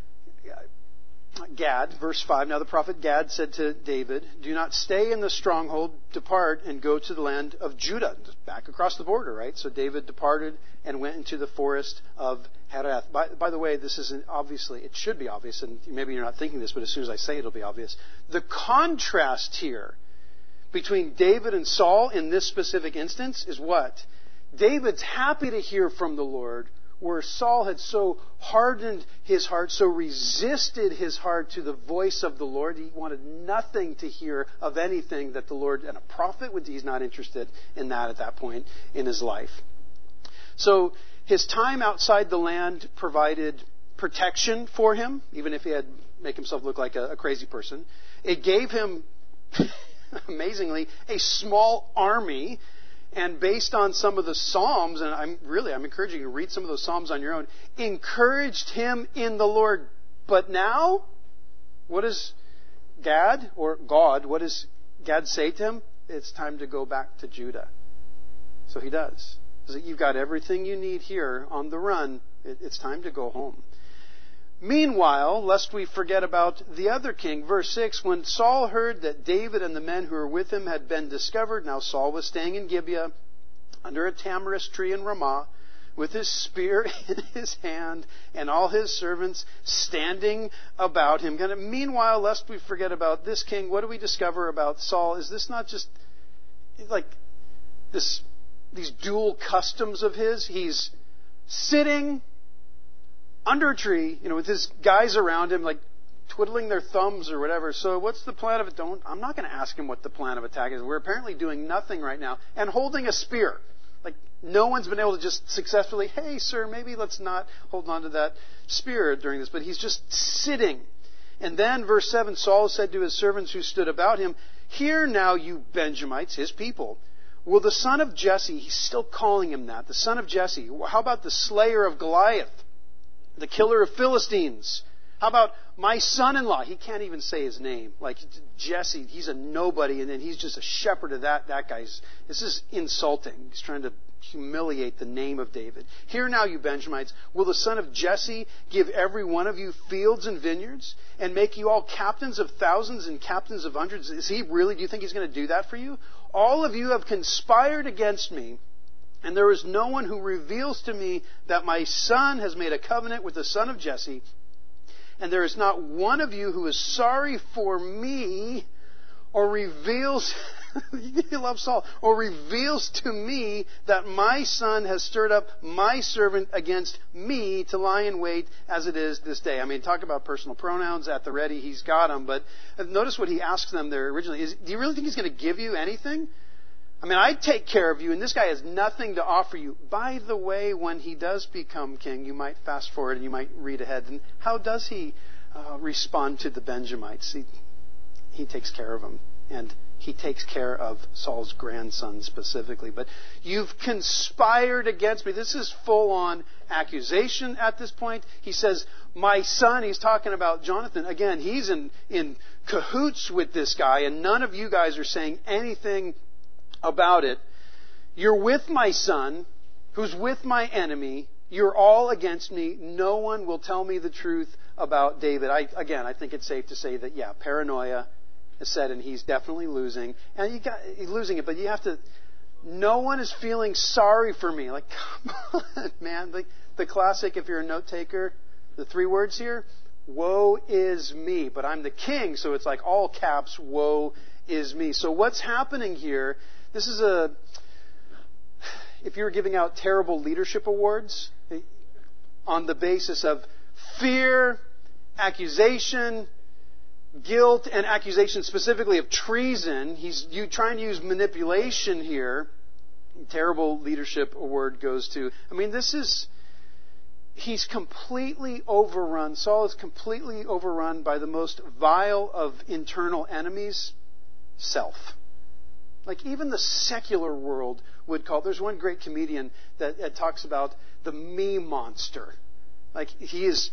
Gad, verse five. Now the prophet Gad said to David, "Do not stay in the stronghold. Depart and go to the land of Judah." Back across the border, right? So David departed and went into the forest of Herath. By, by the way, this isn't obviously, it should be obvious, and maybe you're not thinking this, but as soon as I say it, it'll be obvious. The contrast here between David and Saul in this specific instance is what? David's happy to hear from the Lord, where Saul had so hardened his heart, so resisted his heart to the voice of the Lord. He wanted nothing to hear of anything that the Lord, and a prophet, would, he's not interested in that at that point in his life. So his time outside the land provided protection for him, even if he had make himself look like a, a crazy person. It gave him, amazingly, a small army. And based on some of the Psalms, and I'm really, I'm encouraging you to read some of those Psalms on your own, encouraged him in the Lord. But now, what does Gad, or God, what does Gad say to him? It's time to go back to Judah. So he does. He says, you've got everything you need here on the run. It's time to go home. Meanwhile, lest we forget about the other king, verse six, when Saul heard that David and the men who were with him had been discovered, now Saul was staying in Gibeah under a tamarisk tree in Ramah with his spear in his hand and all his servants standing about him. Meanwhile, lest we forget about this king, what do we discover about Saul? Is this not just like this, these dual customs of his? He's sitting under a tree, you know, with his guys around him, like twiddling their thumbs or whatever. So what's the plan of it? Don't, I'm not going to ask him what the plan of attack is. We're apparently doing nothing right now. And holding a spear. Like, no one's been able to just successfully, hey, sir, maybe let's not hold on to that spear during this. But he's just sitting. And then, verse seven, Saul said to his servants who stood about him, "Hear now, you Benjamites," his people, "will the son of Jesse," he's still calling him that, the son of Jesse, how about the slayer of Goliath, the killer of Philistines? How about my son-in-law? He can't even say his name. Like Jesse, he's a nobody, and then he's just a shepherd of that, that guy's. This is insulting. He's trying to humiliate the name of David. "Hear now, you Benjamites, will the son of Jesse give every one of you fields and vineyards, and make you all captains of thousands and captains of hundreds?" Is he really, do you think he's going to do that for you? "All of you have conspired against me, and there is no one who reveals to me that my son has made a covenant with the son of Jesse. And there is not one of you who is sorry for me or reveals," you love Saul, "or reveals to me that my son has stirred up my servant against me to lie in wait as it is this day." I mean, talk about personal pronouns at the ready. He's got them. But notice what he asks them there originally. Is, do you really think he's going to give you anything? I mean, I take care of you, and this guy has nothing to offer you. By the way, when he does become king, you might fast forward and you might read ahead. And how does he uh, respond to the Benjamites? He, he takes care of them, and he takes care of Saul's grandson specifically. But you've conspired against me. This is full-on accusation at this point. He says, my son, he's talking about Jonathan. Again, he's in, in cahoots with this guy, and none of you guys are saying anything about it. "You're with my son, who's with my enemy. You're all against me. No one will tell me the truth about David." I, again, I think it's safe to say that, yeah, paranoia is set, and he's definitely losing. And you got, he's losing it, but you have to, no one is feeling sorry for me. Like, come on, man. Like the classic, if you're a note taker, the three words here, woe is me. But I'm the king, so it's like all caps, woe is me. So what's happening here? This is a, if you were giving out terrible leadership awards on the basis of fear, accusation, guilt, and accusation specifically of treason, he's you trying to use manipulation here. Terrible leadership award goes to, I mean, this is, he's completely overrun. Saul is completely overrun by the most vile of internal enemies, self. Like even the secular world would call, there's one great comedian that, that talks about the me monster. Like he is,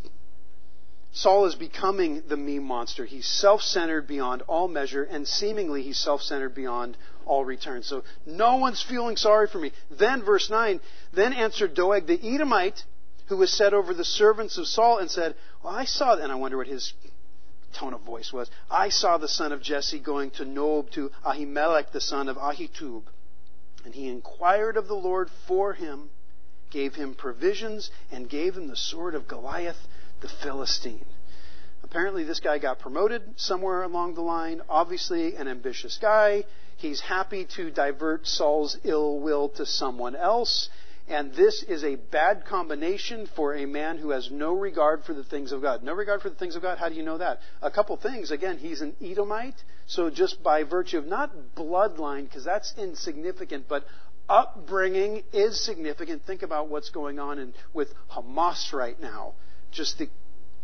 Saul is becoming the me monster. He's self-centered beyond all measure, and seemingly he's self-centered beyond all return. So no one's feeling sorry for me. Then verse nine, then answered Doeg the Edomite, who was set over the servants of Saul, and said, well, I saw, and I wonder what his tone of voice was, I saw the son of Jesse going to Nob to Ahimelech the son of Ahitub. And he inquired of the Lord for him, gave him provisions, and gave him the sword of Goliath the Philistine. Apparently this guy got promoted somewhere along the line. Obviously an ambitious guy. He's happy to divert Saul's ill will to someone else. And this is a bad combination for a man who has no regard for the things of God. No regard for the things of God? How do you know that? A couple things. Again, he's an Edomite. So just by virtue of not bloodline, because that's insignificant, but upbringing is significant. Think about what's going on in, with Hamas right now. Just the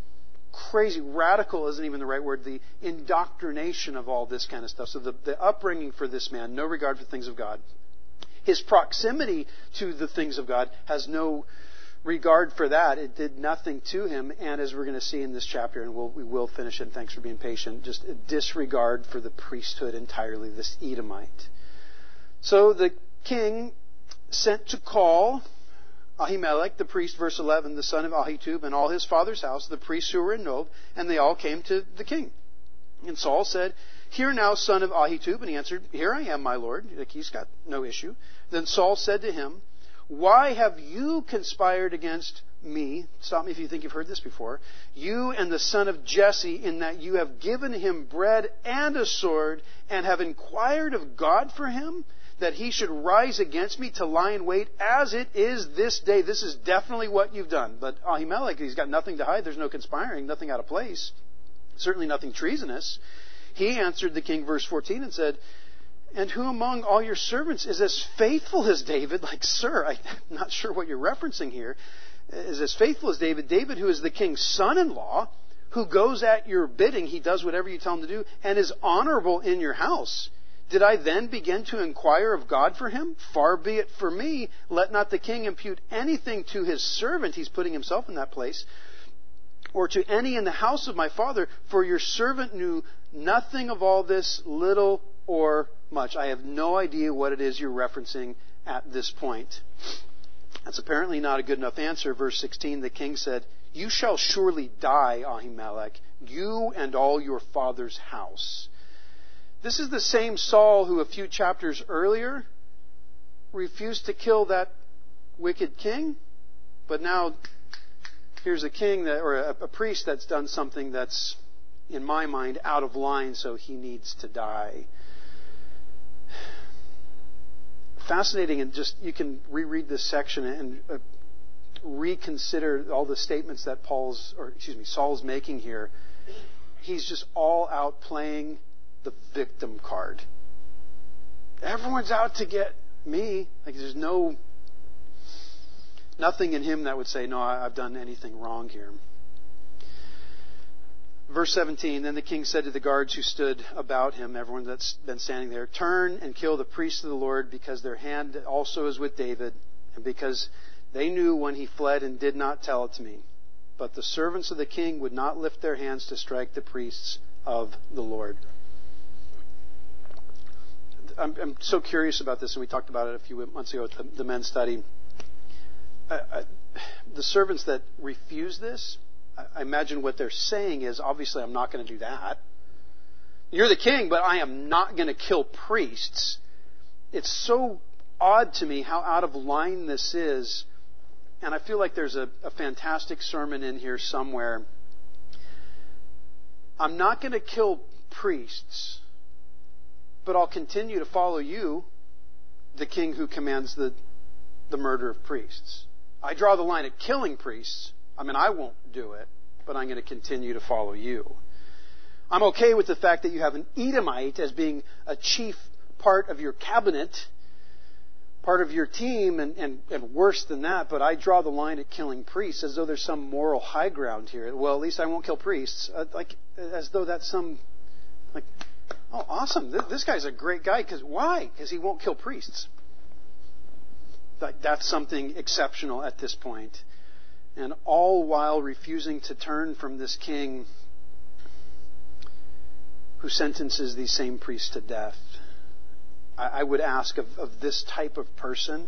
crazy, radical isn't even the right word, the indoctrination of all this kind of stuff. So the, the upbringing for this man, no regard for the things of God. His proximity to the things of God has no regard for that. It did nothing to him. And as we're going to see in this chapter, and we'll, we will finish it, and thanks for being patient, just a disregard for the priesthood entirely, this Edomite. So the king sent to call Ahimelech, the priest, verse eleven, the son of Ahitub, and all his father's house, the priests who were in Nob, and they all came to the king. And Saul said, Hear now, son of Ahitub. And he answered, Here I am, my lord. Like he's got no issue. Then Saul said to him, Why have you conspired against me? Stop me if you think you've heard this before. You and the son of Jesse, in that you have given him bread and a sword, and have inquired of God for him, that he should rise against me to lie in wait as it is this day. This is definitely what you've done. But Ahimelech, he's got nothing to hide. There's no conspiring, nothing out of place. Certainly nothing treasonous. He answered the king, verse fourteen, and said, And who among all your servants is as faithful as David? Like, sir, I'm not sure what you're referencing here. Is as faithful as David. David, who is the king's son-in-law, who goes at your bidding. He does whatever you tell him to do, and is honorable in your house. Did I then begin to inquire of God for him? Far be it for me. Let not the king impute anything to his servant. He's putting himself in that place. Or to any in the house of my father, for your servant knew nothing of all this, little or much. I have no idea what it is you're referencing at this point. That's apparently not a good enough answer. Verse sixteen, the king said, You shall surely die, Ahimelech, you and all your father's house. This is the same Saul who a few chapters earlier refused to kill that wicked king, but now here's a king that, or a, a priest that's done something that's, in my mind, out of line, so he needs to die. Fascinating, and just you can reread this section and uh, reconsider all the statements that Paul's, or excuse me, Saul's making here. He's just all out playing the victim card. Everyone's out to get me. Like there's no nothing in him that would say, no, I've done anything wrong here. Verse seventeen, then the king said to the guards who stood about him, everyone that's been standing there, Turn and kill the priests of the Lord, because their hand also is with David, and because they knew when he fled and did not tell it to me. But the servants of the king would not lift their hands to strike the priests of the Lord. I'm, I'm so curious about this, and we talked about it a few months ago at the, the men's study. I, I, the servants that refuse this, I, I imagine what they're saying is, obviously I'm not going to do that. You're the king, but I am not going to kill priests. It's so odd to me how out of line this is, and I feel like there's a, a fantastic sermon in here somewhere. I'm not going to kill priests, but I'll continue to follow you, the king who commands the, the murder of priests. I draw the line at killing priests. I mean, I won't do it, but I'm going to continue to follow you. I'm okay with the fact that you have an Edomite as being a chief part of your cabinet, part of your team, and, and, and worse than that, but I draw the line at killing priests, as though there's some moral high ground here. Well, at least I won't kill priests. Uh, like, as though that's some, like, oh, awesome, this, this guy's a great guy. Because why? Because he won't kill priests. Like, that's something exceptional at this point. And all while refusing to turn from this king who sentences these same priests to death. I would ask of, of this type of person,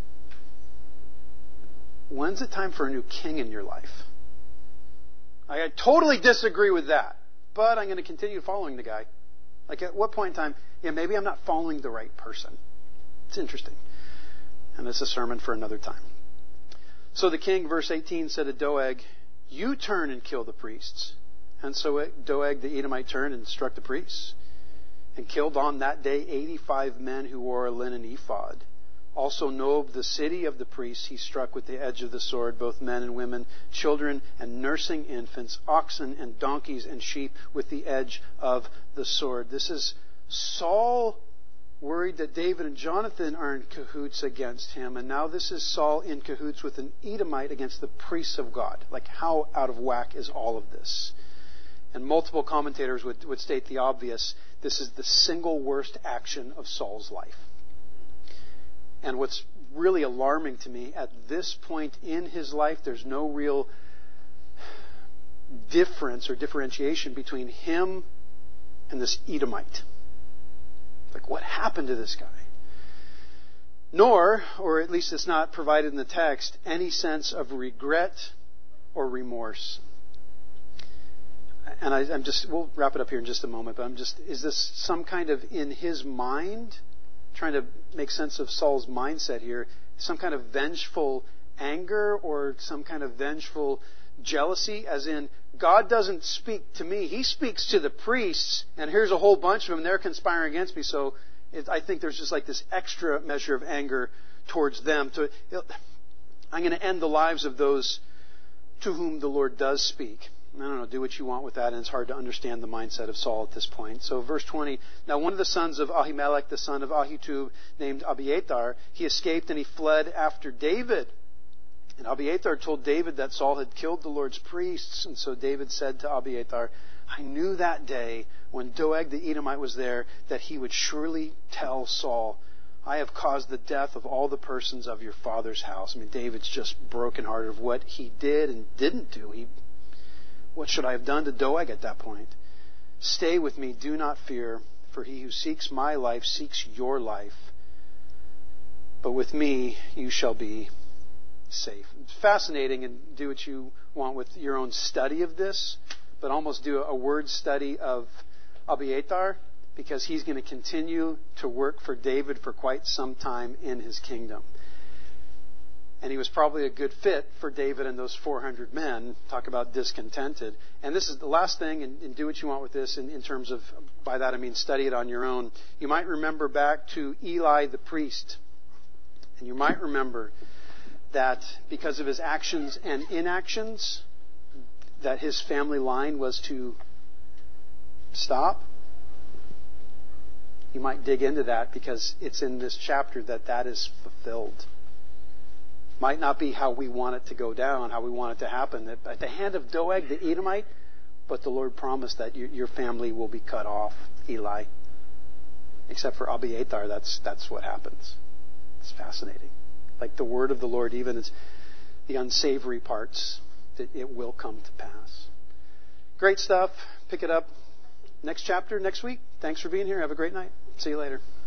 when's it time for a new king in your life? I, I totally disagree with that, but I'm going to continue following the guy. Like, at what point in time, yeah, maybe I'm not following the right person. It's interesting. And it's a sermon for another time. So the king, verse eighteen, said to Doeg, "You turn and kill the priests." And so Doeg the Edomite turned and struck the priests, and killed on that day eighty-five men who wore a linen ephod. Also Nob, the city of the priests, he struck with the edge of the sword, both men and women, children and nursing infants, oxen and donkeys and sheep, with the edge of the sword. This is Saul worried that David and Jonathan are in cahoots against him, and now this is Saul in cahoots with an Edomite against the priests of God. Like, how out of whack is all of this? And multiple commentators would, would state the obvious. This is the single worst action of Saul's life. And what's really alarming to me, at this point in his life, there's no real difference or differentiation between him and this Edomite. Like, what happened to this guy? Nor, or at least it's not provided in the text, any sense of regret or remorse. And I, I'm just, we'll wrap it up here in just a moment, but I'm just, is this some kind of, in his mind, trying to make sense of Saul's mindset here, some kind of vengeful anger or some kind of vengeful jealousy, as in, God doesn't speak to me, He speaks to the priests, and here's a whole bunch of them, and they're conspiring against me, so it, I think there's just like this extra measure of anger towards them. To, I'm going to end the lives of those to whom the Lord does speak. I don't know, do what you want with that, and it's hard to understand the mindset of Saul at this point. So verse twenty, now one of the sons of Ahimelech, the son of Ahitub, named Abiathar, he escaped and he fled after David. And Abiathar told David that Saul had killed the Lord's priests. And so David said to Abiathar, I knew that day when Doeg the Edomite was there that he would surely tell Saul, I have caused the death of all the persons of your father's house. I mean, David's just brokenhearted of what he did and didn't do. He What should I have done to Doeg at that point? Stay with me, do not fear, for he who seeks my life seeks your life. But with me you shall be safe. It's fascinating, and do what you want with your own study of this, but almost do a word study of Abiathar, because he's going to continue to work for David for quite some time in his kingdom. And he was probably a good fit for David and those four hundred men. Talk about discontented. And this is the last thing, and, and do what you want with this in, in terms of, by that I mean study it on your own. You might remember back to Eli the priest. And you might remember that because of his actions and inactions, that his family line was to stop. You might dig into that because it's in this chapter that that is fulfilled. Might not be how we want it to go down, how we want it to happen. At the hand of Doeg the Edomite, but the Lord promised that your, your family will be cut off, Eli. Except for Abiathar, that's that's what happens. It's fascinating. Like the word of the Lord, even it's the unsavory parts, that it will come to pass. Great stuff. Pick it up next chapter, next week. Thanks for being here. Have a great night. See you later.